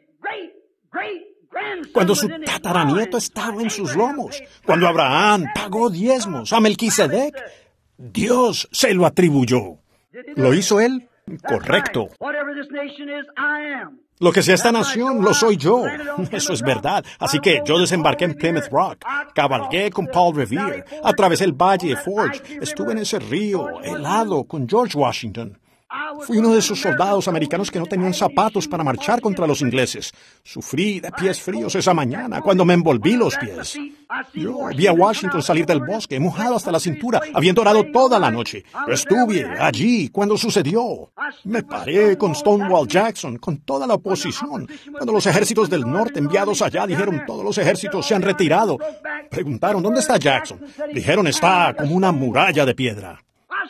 Cuando su tataranieto estaba en sus lomos, cuando Abraham pagó diezmos a Melquisedec, Dios se lo atribuyó. ¿Lo hizo él? Correcto. Lo que sea esta nación, lo soy yo. Eso es verdad. Así que yo desembarqué en Plymouth Rock, cabalgué con Paul Revere, atravesé el valle de Forge, estuve en ese río helado con George Washington. Fui uno de esos soldados americanos que no tenían zapatos para marchar contra los ingleses. Sufrí de pies fríos esa mañana cuando me envolví los pies. Yo vi a Washington salir del bosque, mojado hasta la cintura, habiendo orado toda la noche. Estuve allí cuando sucedió. Me paré con Stonewall Jackson, con toda la oposición. Cuando los ejércitos del norte enviados allá dijeron, todos los ejércitos se han retirado. Preguntaron, ¿dónde está Jackson? Dijeron, está como una muralla de piedra.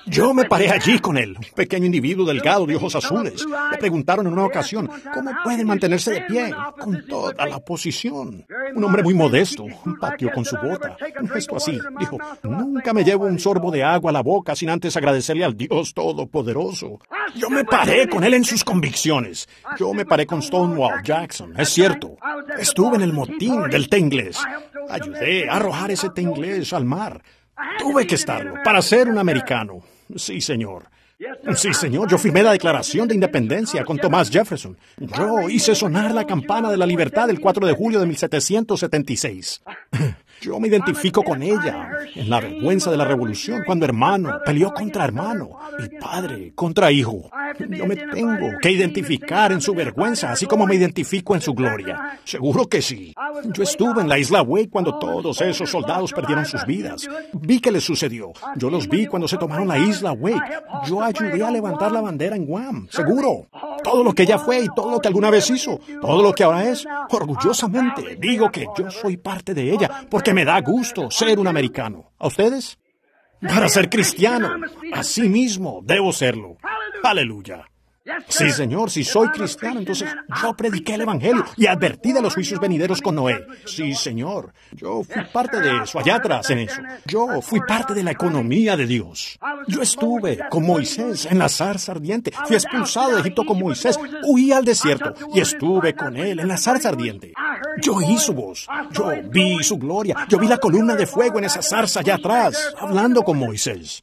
Yo me paré allí con él, un pequeño individuo delgado de ojos azules. Le preguntaron en una ocasión, ¿cómo puede mantenerse de pie con toda la posición? Un hombre muy modesto, pateó con su bota, un gesto así. Dijo, nunca me llevo un sorbo de agua a la boca sin antes agradecerle al Dios Todopoderoso. Yo me paré con él en sus convicciones. Yo me paré con Stonewall Jackson, es cierto. Estuve en el motín del té inglés. Ayudé a arrojar ese té inglés al mar. Tuve que estarlo para ser un americano. Sí, señor. Sí, señor, yo firmé la Declaración de Independencia con Thomas Jefferson. Yo hice sonar la campana de la libertad el cuatro de julio de mil setecientos setenta y seis. Yo me identifico con ella en la vergüenza de la revolución, cuando hermano peleó contra hermano y padre contra hijo. Yo me tengo que identificar en su vergüenza, así como me identifico en su gloria. Seguro que sí. Yo estuve en la isla Wake cuando todos esos soldados perdieron sus vidas. Vi qué les sucedió. Yo los vi cuando se tomaron la isla Wake. Yo ayudé a levantar la bandera en Guam, seguro. Todo lo que ella fue y todo lo que alguna vez hizo, todo lo que ahora es, orgullosamente digo que yo soy parte de ella, porque me da gusto ser un americano. ¿A ustedes? Para ser cristiano, así mismo debo serlo. Aleluya. Sí, señor, si soy cristiano, entonces yo prediqué el Evangelio y advertí de los juicios venideros con Noé. Sí, señor, yo fui parte de eso, allá atrás en eso. Yo fui parte de la economía de Dios. Yo estuve con Moisés en la zarza ardiente. Fui expulsado de Egipto con Moisés. Huí al desierto y estuve con él en la zarza ardiente. Yo oí su voz. Yo vi su gloria. Yo vi la columna de fuego en esa zarza allá atrás, hablando con Moisés.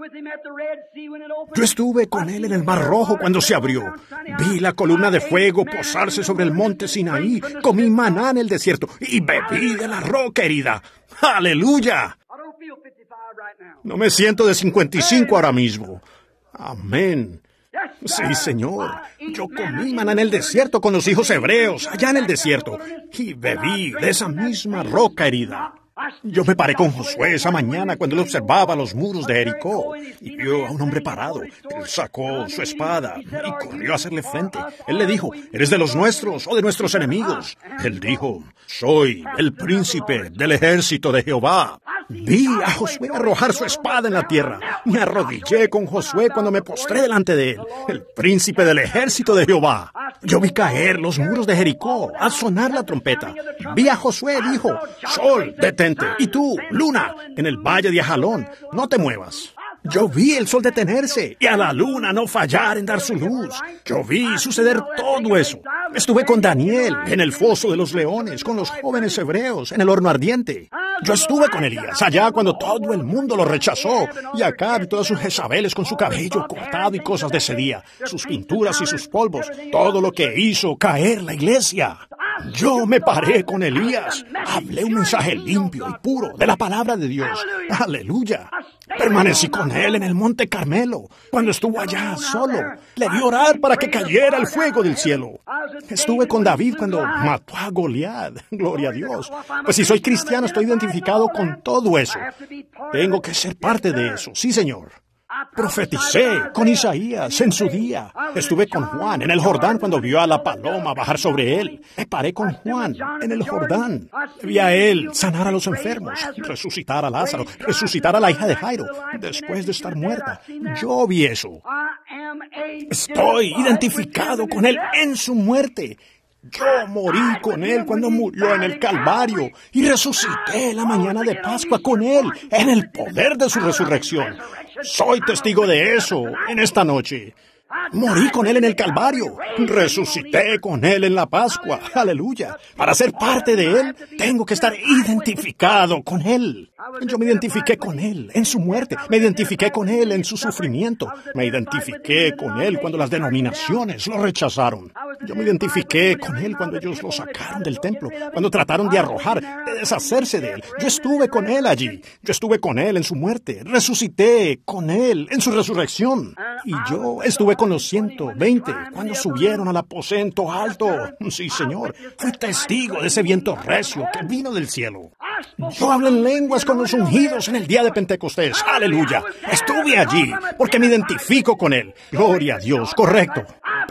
Yo estuve con él en el Mar Rojo cuando se abrió. Vi la columna de fuego posarse sobre el monte Sinaí. Comí maná en el desierto y bebí de la roca herida. ¡Aleluya! No me siento de cincuenta y cinco ahora mismo. Amén. Sí, señor. Yo comí maná en el desierto con los hijos hebreos, allá en el desierto, y bebí de esa misma roca herida. Yo me paré con Josué esa mañana cuando él observaba los muros de Jericó y vio a un hombre parado. Él sacó su espada y corrió a hacerle frente. Él le dijo, ¿eres de los nuestros o de nuestros enemigos? Él dijo, soy el príncipe del ejército de Jehová. Vi a Josué arrojar su espada en la tierra. Me arrodillé con Josué cuando me postré delante de él, el príncipe del ejército de Jehová. Yo vi caer los muros de Jericó al sonar la trompeta. Vi a Josué, dijo, Sol, detente. Y tú, Luna, en el valle de Ajalón, no te muevas. Yo vi el sol detenerse y a la luna no fallar en dar su luz. Yo vi suceder todo eso. Estuve con Daniel en el foso de los leones, con los jóvenes hebreos en el horno ardiente. Yo estuve con Elías allá cuando todo el mundo lo rechazó. Y Acab y todas sus Jezabeles con su cabello cortado y cosas de ese día, sus pinturas y sus polvos, todo lo que hizo caer la iglesia. Yo me paré con Elías. Hablé un mensaje limpio y puro de la palabra de Dios. Aleluya. Permanecí con él en el Monte Carmelo. Cuando estuvo allá solo, le vi orar para que cayera el fuego del cielo. Estuve con David cuando mató a Goliat. Gloria a Dios. Pues si soy cristiano, estoy identificado con todo eso. Tengo que ser parte de eso. Sí, señor. Profeticé con Isaías en su día. Estuve con Juan en el Jordán cuando vio a la paloma bajar sobre él. Me paré con Juan en el Jordán. Vi a él sanar a los enfermos, resucitar a Lázaro, resucitar a la hija de Jairo después de estar muerta. Yo vi eso. Estoy identificado con él en su muerte. Yo morí con él cuando murió en el Calvario y resucité la mañana de Pascua con él en el poder de su resurrección. Soy testigo de eso en esta noche. Morí con él en el Calvario. Resucité con él en la Pascua. Aleluya. Para ser parte de él, tengo que estar identificado con él. Yo me identifiqué con él en su muerte. Me identifiqué con él en su sufrimiento. Me identifiqué con él cuando las denominaciones lo rechazaron. Yo me identifiqué con él cuando ellos lo sacaron del templo, cuando trataron de arrojar, de deshacerse de él. Yo estuve con él allí. Yo estuve con él en su muerte. Resucité con él en su resurrección. Y yo estuve con los ciento veinte cuando subieron al aposento alto. Sí, señor. Fui testigo de ese viento recio que vino del cielo. Yo hablo en lenguas con los ungidos en el día de Pentecostés. Aleluya. Estuve allí porque me identifico con él. Gloria a Dios. Correcto.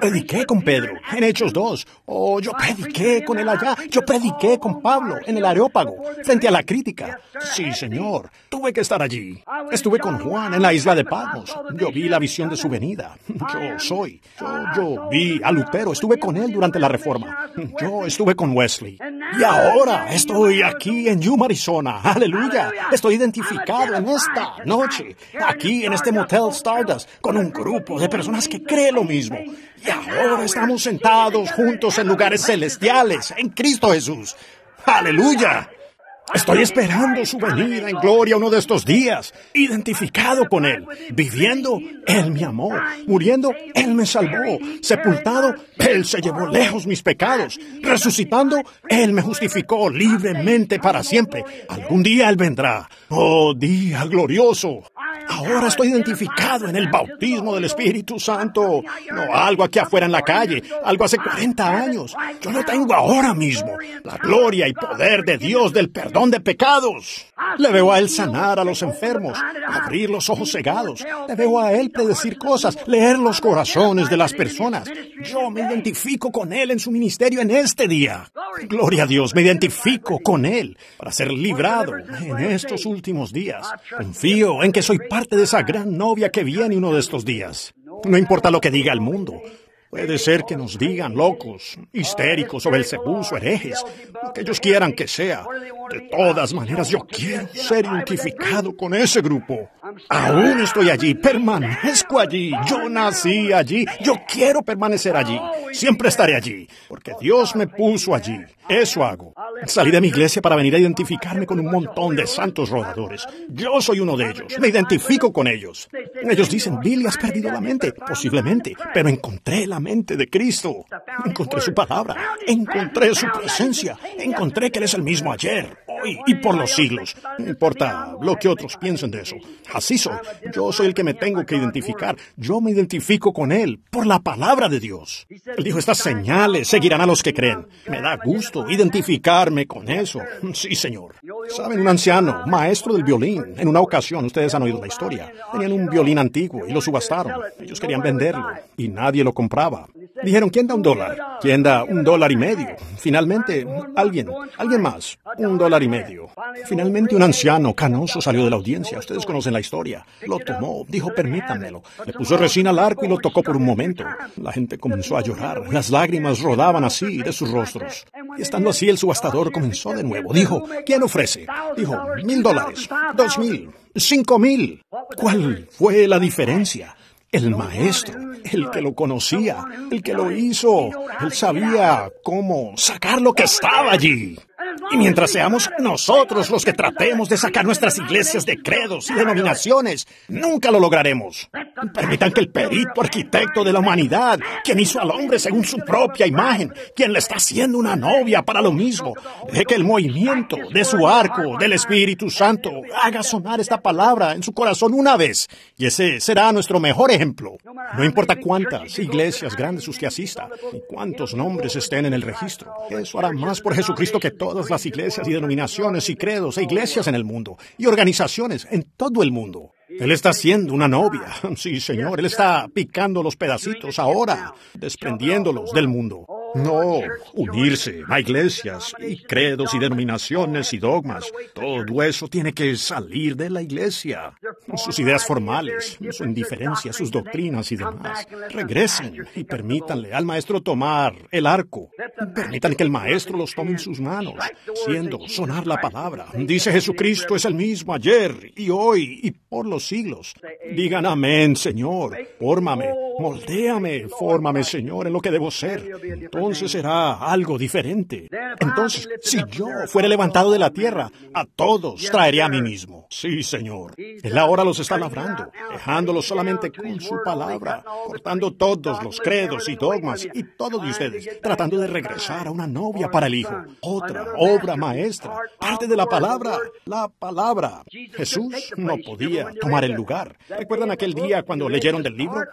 prediqué con Pedro en Hechos dos. O yo prediqué con él allá. Yo prediqué con Pablo en el Areópago, frente a la crítica. Sí, Señor, tuve que estar allí. Estuve con Juan en la isla de Patmos. Yo vi la visión de su venida. Yo soy. Yo, yo vi a Lutero. Estuve con él durante la Reforma. Yo estuve con Wesley. Y ahora estoy aquí en Yuma, Arizona. Aleluya. Estoy identificado en esta noche, aquí en este Motel Stardust, con un grupo de personas que cree lo mismo. Y ahora estamos sentados juntos en lugares celestiales, en Cristo Jesús. ¡Aleluya! Estoy esperando su venida en gloria uno de estos días, identificado con Él, viviendo, Él me amó, muriendo, Él me salvó, sepultado, Él se llevó lejos mis pecados, resucitando, Él me justificó libremente para siempre. Algún día Él vendrá. ¡Oh, día glorioso! Ahora estoy identificado en el bautismo del Espíritu Santo. No algo aquí afuera en la calle, algo hace cuarenta años. Yo lo tengo ahora mismo. La gloria y poder de Dios del perdón de pecados. Le veo a Él sanar a los enfermos, abrir los ojos cegados. Le veo a Él predecir cosas, leer los corazones de las personas. Yo me identifico con Él en su ministerio en este día. Gloria a Dios, me identifico con Él para ser librado en estos últimos días. Confío en que soy parte de esa gran novia que viene uno de estos días. No importa lo que diga el mundo. Puede ser que nos digan locos, histéricos o belcebús o herejes, lo que ellos quieran que sea. De todas maneras, yo quiero ser identificado con ese grupo. Aún estoy allí, permanezco allí, yo nací allí, yo quiero permanecer allí, siempre estaré allí, porque Dios me puso allí. Eso hago. Salí de mi iglesia para venir a identificarme con un montón de santos rodadores. Yo soy uno de ellos, me identifico con ellos. Ellos dicen, Billy, has perdido la mente, posiblemente, pero encontré la mente de Cristo. Encontré su palabra, encontré su presencia, encontré que Él es el mismo ayer, hoy y por los siglos. No importa lo que otros piensen de eso. Así soy. Yo soy el que me tengo que identificar. Yo me identifico con Él por la palabra de Dios. Él dijo, estas señales seguirán a los que creen. Me da gusto identificarme con eso. Sí, Señor. ¿Saben? Un anciano, maestro del violín, en una ocasión, ustedes han oído la historia, tenían un violín antiguo y lo subastaron. Ellos querían venderlo y nadie lo compraba. Dijeron, ¿quién da un dólar? ¿Quién da un dólar y medio? Finalmente, alguien, alguien más, un dólar y medio. Finalmente un anciano canoso salió de la audiencia. Ustedes conocen la historia. Lo tomó, dijo, permítanmelo. Le puso resina al arco y lo tocó por un momento. La gente comenzó a llorar. Las lágrimas rodaban así de sus rostros. Y estando así, el subastador comenzó de nuevo. Dijo, ¿quién ofrece? Dijo, mil dólares, dos mil, cinco mil. ¿Cuál fue la diferencia? El maestro, el que lo conocía, el que lo hizo, él sabía cómo sacar lo que estaba allí. Y mientras seamos nosotros los que tratemos de sacar nuestras iglesias de credos y denominaciones, nunca lo lograremos. Permitan que el perito arquitecto de la humanidad, quien hizo al hombre según su propia imagen, quien le está haciendo una novia para lo mismo, deje que el movimiento de su arco, del Espíritu Santo, haga sonar esta palabra en su corazón una vez. Y ese será nuestro mejor ejemplo. No importa cuántas iglesias grandes usted asista, y cuántos nombres estén en el registro. Eso hará más por Jesucristo que todas las iglesias y denominaciones y credos e iglesias en el mundo, y organizaciones en todo el mundo. Él está haciendo una novia. Sí, Señor, Él está picando los pedacitos ahora, desprendiéndolos del mundo. No, unirse a iglesias y credos y denominaciones y dogmas. Todo eso tiene que salir de la iglesia. Sus ideas formales, su indiferencia, sus doctrinas y demás. Regresen y permítanle al maestro tomar el arco. Permitan que el maestro los tome en sus manos, haciendo sonar la palabra. Dice Jesucristo es el mismo ayer y hoy y por los siglos. Digan amén, Señor. Fórmame, moldéame, fórmame, Señor, en lo que debo ser. Entonces será algo diferente. Entonces, si yo fuera levantado de la tierra, a todos traería a mí mismo. Sí, Señor. Él ahora los está labrando, dejándolos solamente con su palabra, cortando todos los credos y dogmas y todos de ustedes, tratando de regresar a una novia para el Hijo. Otra obra maestra, parte de la palabra, la palabra. Jesús no podía tomar el lugar. ¿Recuerdan aquel día cuando leyeron del libro? Él solo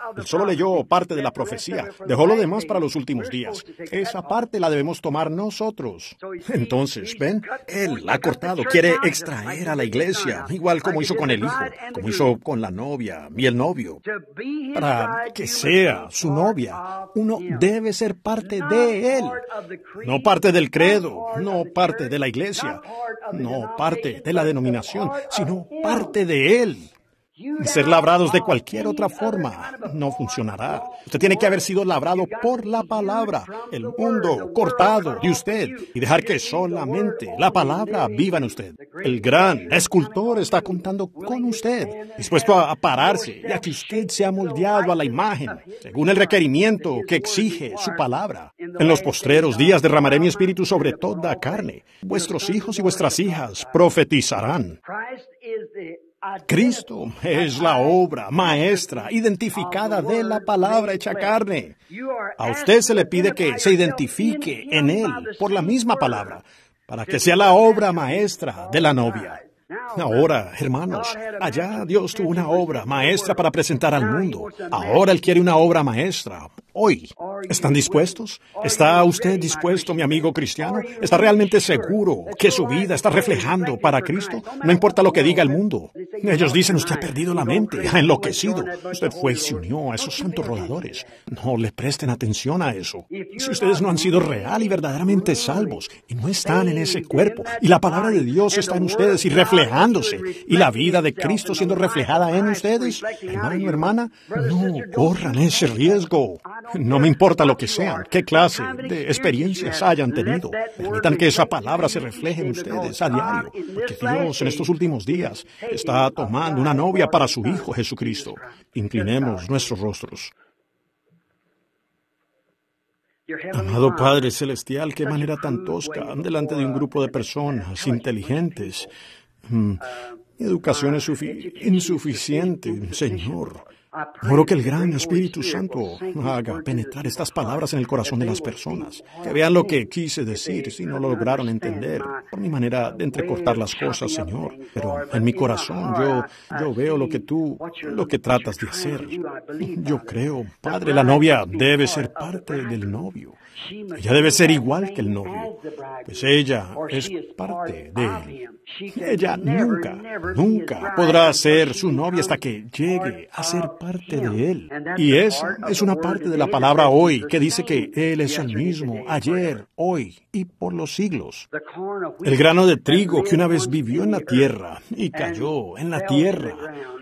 leyó parte de la profecía, dejó lo demás para los últimos días. Esa parte la debemos tomar nosotros. Entonces, ven, Él ha cortado, quiere extraer a la iglesia, igual como hizo con el hijo, como hizo con la novia y el novio. Para que sea su novia, uno debe ser parte de Él. No parte del credo, no parte de la iglesia, no parte de la denominación, sino parte de Él. Ser labrados de cualquier otra forma no funcionará. Usted tiene que haber sido labrado por la palabra, el mundo cortado de usted, y dejar que solamente la palabra viva en usted. El gran escultor está contando con usted, dispuesto a pararse, y a que usted sea moldeado a la imagen, según el requerimiento que exige su palabra. En los postreros días derramaré mi espíritu sobre toda carne. Vuestros hijos y vuestras hijas profetizarán. Cristo es la obra maestra identificada de la palabra hecha carne. A usted se le pide que se identifique en Él por la misma palabra, para que sea la obra maestra de la novia. Ahora, hermanos, allá Dios tuvo una obra maestra para presentar al mundo. Ahora Él quiere una obra maestra. Hoy, ¿están dispuestos? ¿Está usted dispuesto, mi amigo cristiano? ¿Está realmente seguro que su vida está reflejando para Cristo? No importa lo que diga el mundo. Ellos dicen, usted ha perdido la mente, ha enloquecido. Usted fue y se unió a esos santos rodadores. No le presten atención a eso. Si ustedes no han sido real y verdaderamente salvos, y no están en ese cuerpo, y la palabra de Dios está en ustedes y reflejándose, y la vida de Cristo siendo reflejada en ustedes, hermano, hermana, no corran ese riesgo. No me importa lo que sean, qué clase de experiencias hayan tenido. Permitan que esa palabra se refleje en ustedes a diario, porque Dios en estos últimos días está tomando una novia para su Hijo Jesucristo. Inclinemos nuestros rostros. Amado Padre Celestial, qué manera tan tosca delante de un grupo de personas inteligentes. Mi educación es sufi- insuficiente, Señor. Oro que el gran Espíritu Santo haga penetrar estas palabras en el corazón de las personas, que vean lo que quise decir si no lo lograron entender por mi manera de entrecortar las cosas, Señor. Pero en mi corazón yo, yo veo lo que tú, lo que tratas de hacer. Yo creo, Padre, la novia debe ser parte del novio. Ella debe ser igual que el novio, pues ella es parte de él. Ella nunca, nunca podrá ser su novia hasta que llegue a ser parte de él. Y esa es una parte de la palabra hoy que dice que Él es el mismo ayer, hoy y por los siglos. El grano de trigo que una vez vivió en la tierra y cayó en la tierra,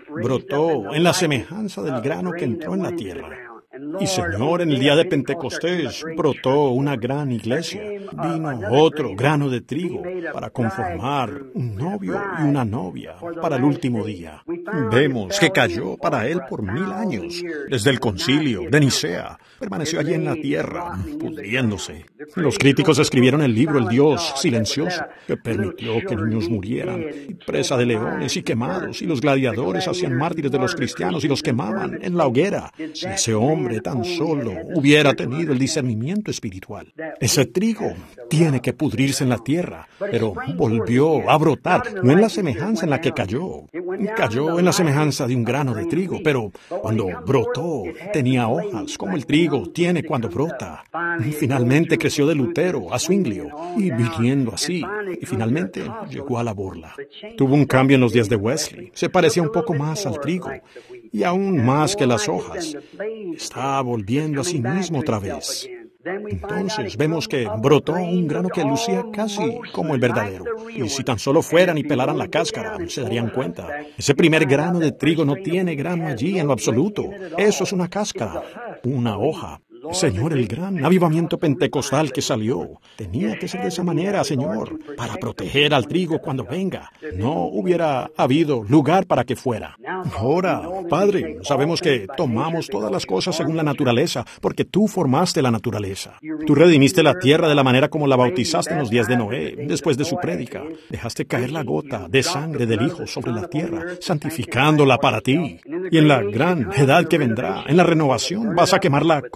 brotó en la semejanza del grano que entró en la tierra. Y Señor, en el día de Pentecostés brotó una gran iglesia. Vino otro grano de trigo para conformar un novio y una novia para el último día. Vemos que cayó para él por mil años. Desde el concilio de Nicea, permaneció allí en la tierra, pudriéndose. Los críticos escribieron el libro El Dios Silencioso, que permitió que niños murieran, y presa de leones y quemados, y los gladiadores hacían mártires de los cristianos y los quemaban en la hoguera. Si ese hombre tan solo hubiera tenido el discernimiento espiritual. Ese trigo tiene que pudrirse en la tierra, pero volvió a brotar, no en la semejanza en la que cayó. Cayó en la semejanza de un grano de trigo, pero cuando brotó tenía hojas, como el trigo tiene cuando brota. Finalmente creció de Lutero a Zwinglio, y viniendo así, y finalmente llegó a la borla. Tuvo un cambio en los días de Wesley, se parecía un poco más al trigo, y aún más que las hojas. Está volviendo a sí mismo otra vez. Entonces vemos que brotó un grano que lucía casi como el verdadero. Y si tan solo fueran y pelaran la cáscara, se darían cuenta. Ese primer grano de trigo no tiene grano allí en lo absoluto. Eso es una cáscara, una hoja. Señor, el gran avivamiento pentecostal que salió tenía que ser de esa manera, Señor, para proteger al trigo cuando venga. No hubiera habido lugar para que fuera. Ahora, Padre, sabemos que tomamos todas las cosas según la naturaleza, porque tú formaste la naturaleza. Tú redimiste la tierra de la manera como la bautizaste en los días de Noé, después de su prédica. Dejaste caer la gota de sangre del Hijo sobre la tierra, santificándola para ti. Y en la gran edad que vendrá, en la renovación, vas a quemarla con fuego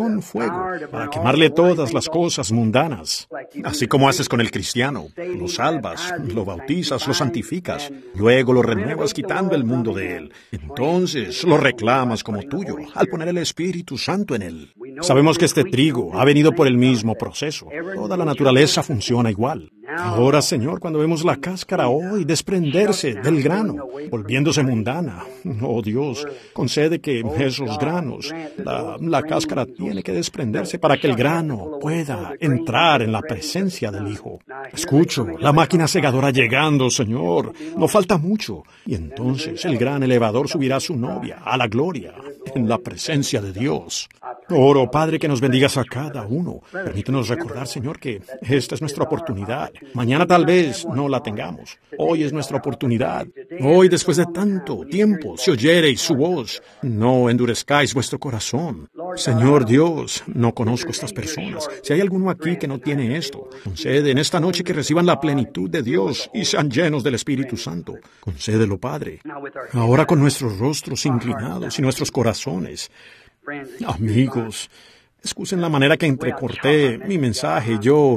fuego para quemarle todas las cosas mundanas. Así como haces con el cristiano. Lo salvas, lo bautizas, lo santificas, luego lo renuevas quitando el mundo de él. Entonces lo reclamas como tuyo al poner el Espíritu Santo en él. Sabemos que este trigo ha venido por el mismo proceso. Toda la naturaleza funciona igual. Ahora, Señor, cuando vemos la cáscara hoy desprenderse del grano, volviéndose mundana, oh Dios, concede que esos granos, la, la cáscara tiene que desprenderse para que el grano pueda entrar en la presencia del Hijo. Escucho la máquina segadora llegando, Señor. No falta mucho. Y entonces el gran elevador subirá a su novia a la gloria en la presencia de Dios. Oro, Padre, que nos bendigas a cada uno. Permítenos recordar, Señor, que esta es nuestra oportunidad. Mañana tal vez no la tengamos. Hoy es nuestra oportunidad. Hoy, después de tanto tiempo, si oyereis su voz, no endurezcáis vuestro corazón. Señor Dios, no conozco estas personas. Si hay alguno aquí que no tiene esto, concede en esta noche que reciban la plenitud de Dios y sean llenos del Espíritu Santo. Concédelo, Padre. Ahora con nuestros rostros inclinados y nuestros corazones. Amigos, excusen la manera que entrecorté mi mensaje. Yo,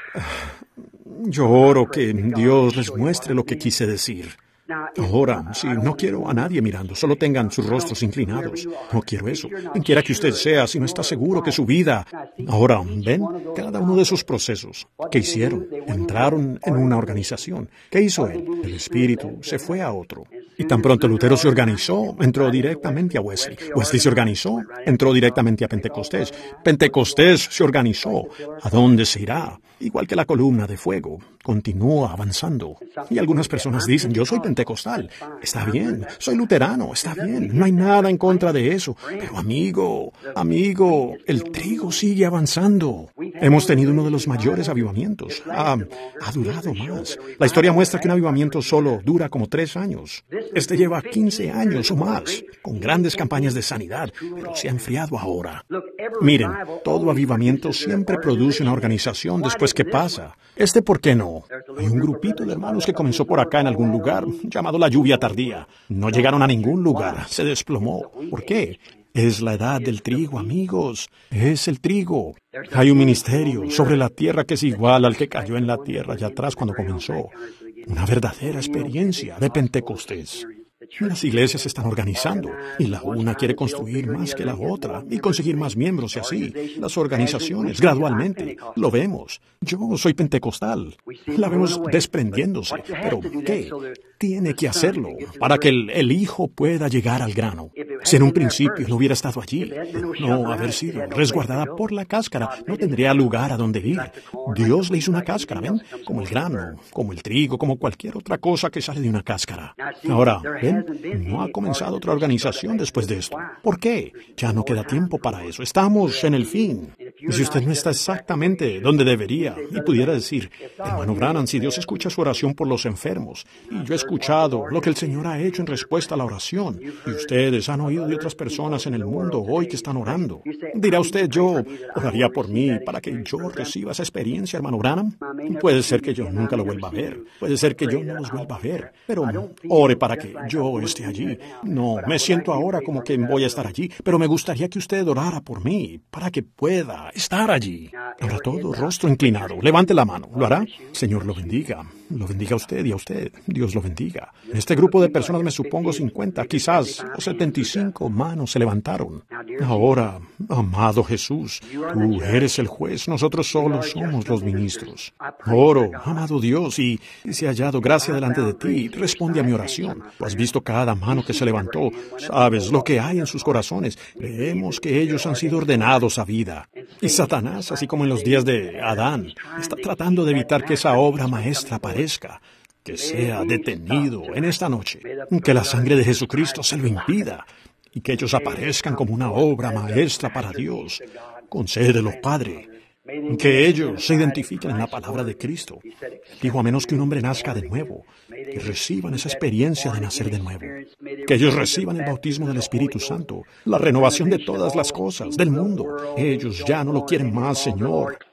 yo oro que Dios les muestre lo que quise decir. Ahora, si no quiero a nadie mirando, solo tengan sus rostros inclinados. No quiero eso. Quien quiera que usted sea, si no está seguro que su vida... Ahora, ven, cada uno de esos procesos. ¿Qué hicieron? Entraron en una organización. ¿Qué hizo él? El Espíritu se fue a otro. Y tan pronto Lutero se organizó, entró directamente a Wesley. Wesley se organizó, entró directamente a Pentecostés. Pentecostés se organizó. ¿A dónde se irá? Igual que la columna de fuego, continúa avanzando. Y algunas personas dicen, yo soy pentecostal. Está bien, soy luterano, está bien, no hay nada en contra de eso. Pero amigo, amigo, el trigo sigue avanzando. Hemos tenido uno de los mayores avivamientos. Ha, ha durado más. La historia muestra que un avivamiento solo dura como tres años. Este lleva quince años o más, con grandes campañas de sanidad, pero se ha enfriado ahora. Miren, todo avivamiento siempre produce una organización después que pasa. Este, ¿por qué no? Hay un grupito de hermanos que comenzó por acá en algún lugar, llamado la lluvia tardía. No llegaron a ningún lugar, se desplomó. ¿Por qué? Es la edad del trigo, amigos. Es el trigo. Hay un ministerio sobre la tierra que es igual al que cayó en la tierra allá atrás cuando comenzó. Una verdadera experiencia de Pentecostés. Las iglesias se están organizando y la una quiere construir más que la otra y conseguir más miembros y así. Las organizaciones, gradualmente, lo vemos. Yo soy pentecostal. La vemos desprendiéndose. Pero, ¿qué? Tiene que hacerlo para que el, el Hijo pueda llegar al grano. Si en un principio no hubiera estado allí, no haber sido resguardada por la cáscara, no tendría lugar a donde ir. Dios le hizo una cáscara, ¿ven? Como el grano, como el trigo, como cualquier otra cosa que sale de una cáscara. Ahora, ¿ven? No ha comenzado otra organización después de esto. ¿Por qué? Ya no queda tiempo para eso. Estamos en el fin. Y si usted no está exactamente donde debería, y pudiera decir, hermano Branham, si Dios escucha su oración por los enfermos, y yo he escuchado lo que el Señor ha hecho en respuesta a la oración, y ustedes han oído de otras personas en el mundo hoy que están orando, dirá usted, yo oraría por mí para que yo reciba esa experiencia, hermano Branham. Puede ser que yo nunca lo vuelva a ver, puede ser que yo no los vuelva a ver, pero ore para que yo esté allí. No, me siento ahora como que voy a estar allí, pero me gustaría que usted orara por mí, para que pueda estar allí. Ahora todo, rostro inclinado. Levante la mano. ¿Lo hará? Señor lo bendiga. Lo bendiga a usted y a usted. Dios lo bendiga. En este grupo de personas me supongo cincuenta, quizás setenta y cinco manos se levantaron. Ahora, amado Jesús, tú eres el juez, nosotros solo somos los ministros. Oro, amado Dios, y si he hallado gracia delante de ti, responde a mi oración. Tú has visto cada mano que se levantó. Sabes lo que hay en sus corazones. Creemos que ellos han sido ordenados a vida. Y Satanás, así como en los días de Adán, está tratando de evitar que esa obra maestra aparezca, que sea detenido en esta noche, que la sangre de Jesucristo se lo impida y que ellos aparezcan como una obra maestra para Dios. Concédelo, Padre, que ellos se identifiquen en la palabra de Cristo. Dijo, a menos que un hombre nazca de nuevo, que reciban esa experiencia de nacer de nuevo, que ellos reciban el bautismo del Espíritu Santo, la renovación de todas las cosas del mundo. Ellos ya no lo quieren más, Señor.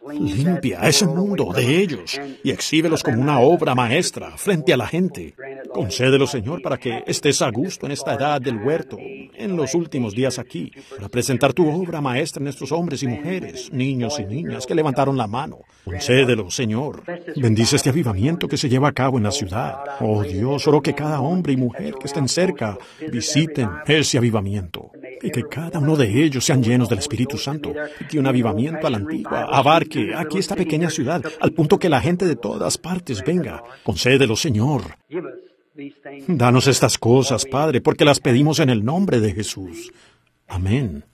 Limpia ese mundo de ellos y exhíbelos como una obra maestra frente a la gente. Concédelo, Señor, para que estés a gusto en esta edad del huerto, en los últimos días aquí, para presentar tu obra maestra en estos hombres y mujeres, niños y niñas que levantaron la mano. Concédelo, Señor. Bendice este avivamiento que se lleva a cabo en la ciudad. Oh Dios, oro que cada hombre y mujer que estén cerca visiten ese avivamiento y que cada uno de ellos sean llenos del Espíritu Santo y que un avivamiento a la antigua abarque aquí esta pequeña ciudad al punto que la gente de todas partes venga. Concédelo, Señor. Danos estas cosas, Padre, porque las pedimos en el nombre de Jesús. Amén.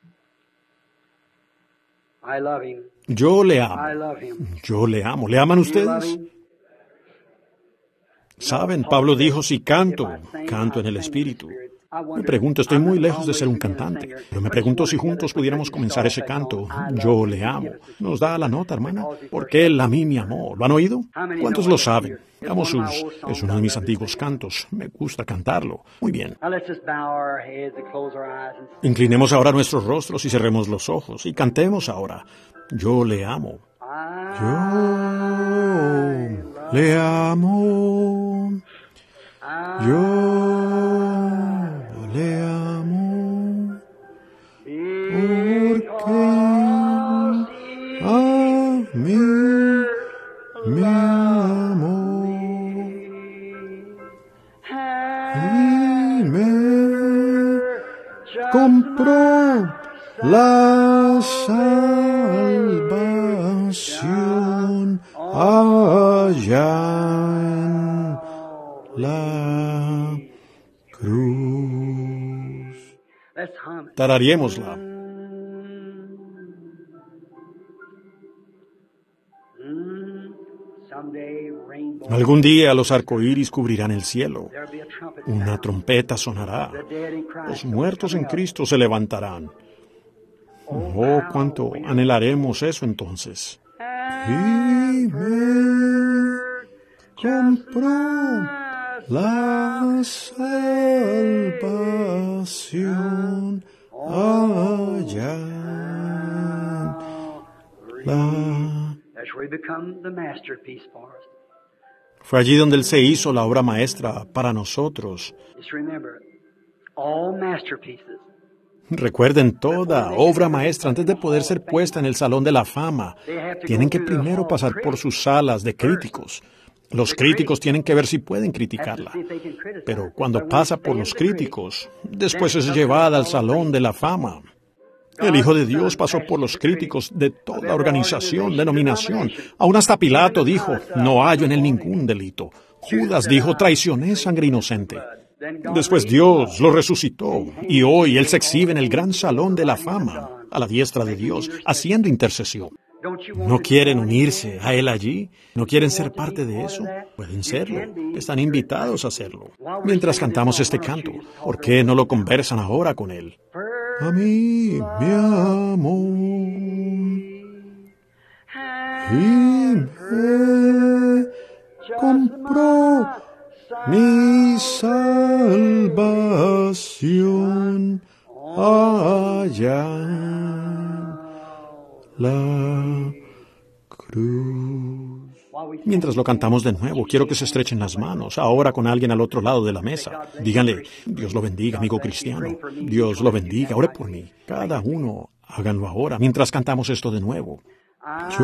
Yo le amo. Yo le amo. ¿Le aman ustedes? Saben, Pablo dijo, si canto, canto en el Espíritu. Me pregunto, estoy muy lejos de ser un cantante, pero me pregunto si juntos pudiéramos comenzar ese canto. Yo le amo. ¿Nos da la nota, hermana? Porque Él a mí me amó. ¿Lo han oído? ¿Cuántos lo saben? Amo sus... Es uno de mis antiguos cantos. Me gusta cantarlo. Muy bien. Inclinemos ahora nuestros rostros y cerremos los ojos y cantemos ahora. Yo le amo. Yo le amo. Yo le amo. Porque a mí me amó. Y me compró la salvación allá en la cruz. Tararíémosla. Algún día los arcoíris cubrirán el cielo. Una trompeta sonará. Los muertos en Cristo se levantarán. Oh, cuánto anhelaremos eso entonces. Y me compró la salvación allá en la... Fue allí donde Él se hizo la obra maestra para nosotros. Recuerden, toda obra maestra, antes de poder ser puesta en el Salón de la Fama, tienen que primero pasar por sus salas de críticos. Los críticos tienen que ver si pueden criticarla. Pero cuando pasa por los críticos, después es llevada al Salón de la Fama. El Hijo de Dios pasó por los críticos de toda organización, denominación. Aún hasta Pilato dijo, no hallo en él ningún delito. Judas dijo, traicioné sangre inocente. Después Dios lo resucitó y hoy Él se exhibe en el gran Salón de la Fama, a la diestra de Dios, haciendo intercesión. ¿No quieren unirse a Él allí? ¿No quieren ser parte de eso? Pueden serlo. Están invitados a hacerlo. Mientras cantamos este canto, ¿por qué no lo conversan ahora con Él? A mí me amó y me compró mi salvación allá en la cruz. Mientras lo cantamos de nuevo, quiero que se estrechen las manos, ahora con alguien al otro lado de la mesa. Díganle, Dios lo bendiga, amigo cristiano. Dios lo bendiga, ore por mí. Cada uno, háganlo ahora, mientras cantamos esto de nuevo. Yo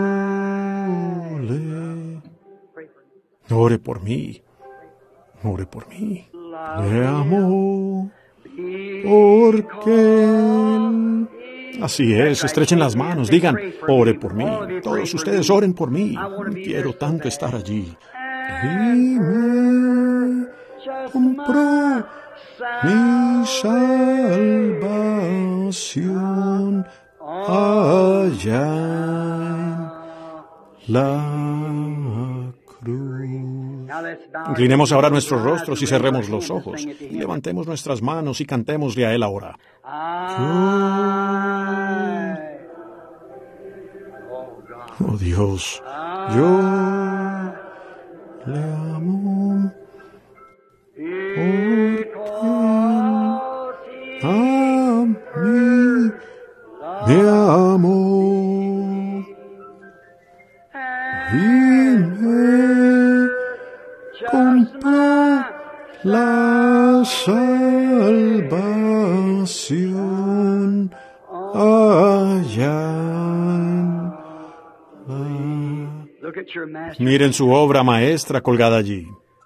le... Ore por mí. Ore por mí. Le amo. Porque... Así es, estrechen las manos, digan, ore por mí. Todos ustedes oren por mí. Quiero tanto estar allí. Y me compró mi salvación allá en la cruz. Inclinemos ahora nuestros rostros y cerremos los ojos. Y levantemos nuestras manos y cantémosle a Él ahora. Yo, oh Dios, yo le amo porque a mí me amó me compró la salvación allá en la... Miren su obra maestra colgada allí.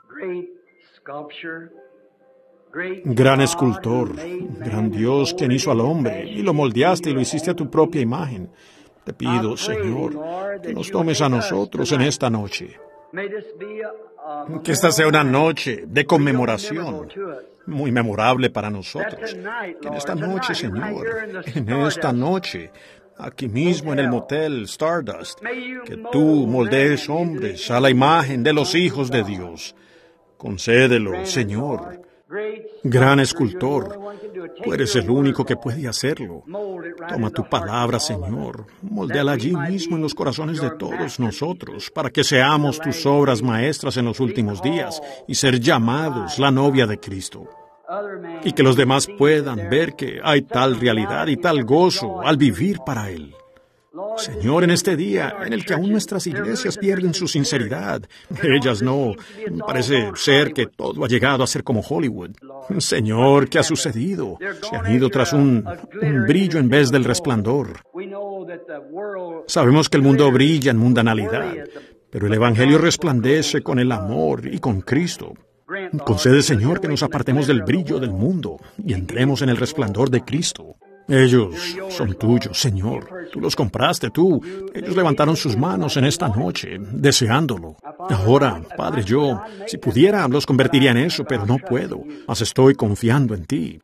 Gran escultor, gran Dios quien hizo al hombre, y lo moldeaste y lo hiciste a tu propia imagen. Te pido, Señor, que nos tomes a nosotros en esta noche. Que esta sea una noche de conmemoración, muy memorable para nosotros. Que en esta noche, Señor, en esta noche, aquí mismo en el motel Stardust, que tú moldees hombres a la imagen de los hijos de Dios. Concédelo, Señor. Gran escultor, tú eres el único que puede hacerlo. Toma tu palabra, Señor, moldéala allí mismo en los corazones de todos nosotros, para que seamos tus obras maestras en los últimos días y ser llamados la novia de Cristo. Y que los demás puedan ver que hay tal realidad y tal gozo al vivir para Él. Señor, en este día en el que aún nuestras iglesias pierden su sinceridad, ellas no, parece ser que todo ha llegado a ser como Hollywood. Señor, ¿qué ha sucedido? Se han ido tras un, un brillo en vez del resplandor. Sabemos que el mundo brilla en mundanalidad, pero el Evangelio resplandece con el amor y con Cristo. Concede, Señor, que nos apartemos del brillo del mundo y entremos en el resplandor de Cristo. Ellos son tuyos, Señor. Tú los compraste, tú. Ellos levantaron sus manos en esta noche, deseándolo. Ahora, Padre, yo, si pudiera, los convertiría en eso, pero no puedo. Mas estoy confiando en ti.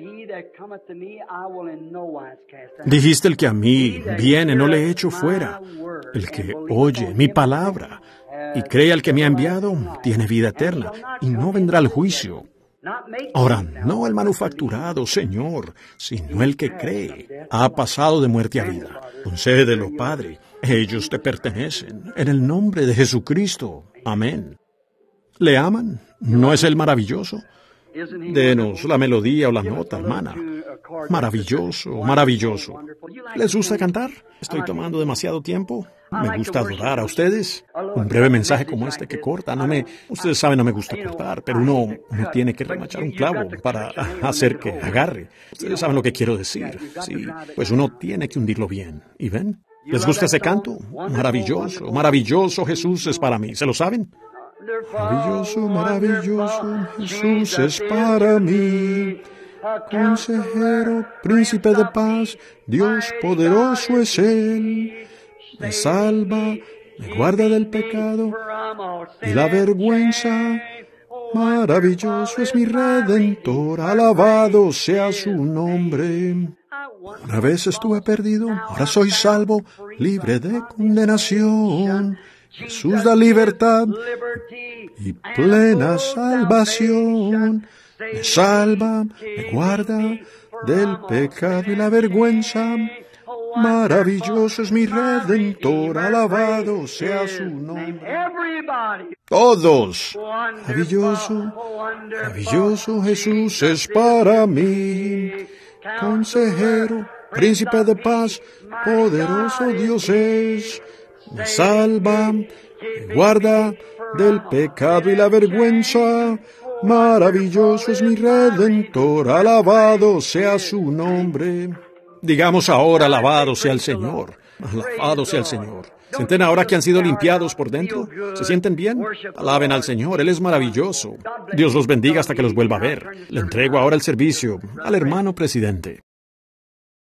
Dijiste, el que a mí viene, no le echo fuera. El que oye mi palabra y cree al que me ha enviado, tiene vida eterna y no vendrá al juicio. Ahora, no el manufacturado, Señor, sino el que cree, ha pasado de muerte a vida. Concédelo, Padre. Ellos te pertenecen. En el nombre de Jesucristo. Amén. ¿Le aman? ¿No es Él maravilloso? Denos la melodía o la nota, hermana. Maravilloso, maravilloso. ¿Les gusta cantar? ¿Estoy tomando demasiado tiempo? Me gusta adorar. ¿A ustedes? Un breve mensaje como este que corta. No me, ustedes saben, no me gusta cortar, pero uno, uno tiene que remachar un clavo para hacer que agarre. Ustedes saben lo que quiero decir. Sí, pues uno tiene que hundirlo bien. ¿Y ven? ¿Les gusta ese canto? Maravilloso, maravilloso Jesús es para mí. ¿Se lo saben? Maravilloso, maravilloso Jesús es para mí. Consejero, príncipe de paz, Dios poderoso es Él. Me salva, me guarda del pecado y la vergüenza. Maravilloso es mi Redentor, alabado sea su nombre. Una vez estuve perdido, ahora soy salvo, libre de condenación. Jesús da libertad y plena salvación. Me salva, me guarda del pecado y la vergüenza. Maravilloso es mi Redentor, alabado sea su nombre. Todos. Maravilloso, maravilloso Jesús es para mí. Consejero, príncipe de paz, poderoso Dios es. Me salva, me guarda del pecado y la vergüenza. Maravilloso es mi Redentor, alabado sea su nombre. Digamos ahora, alabado sea el Señor, alabado sea el Señor. ¿Sienten ahora que han sido limpiados por dentro? ¿Se sienten bien? Alaben al Señor, Él es maravilloso. Dios los bendiga hasta que los vuelva a ver. Le entrego ahora el servicio al hermano presidente.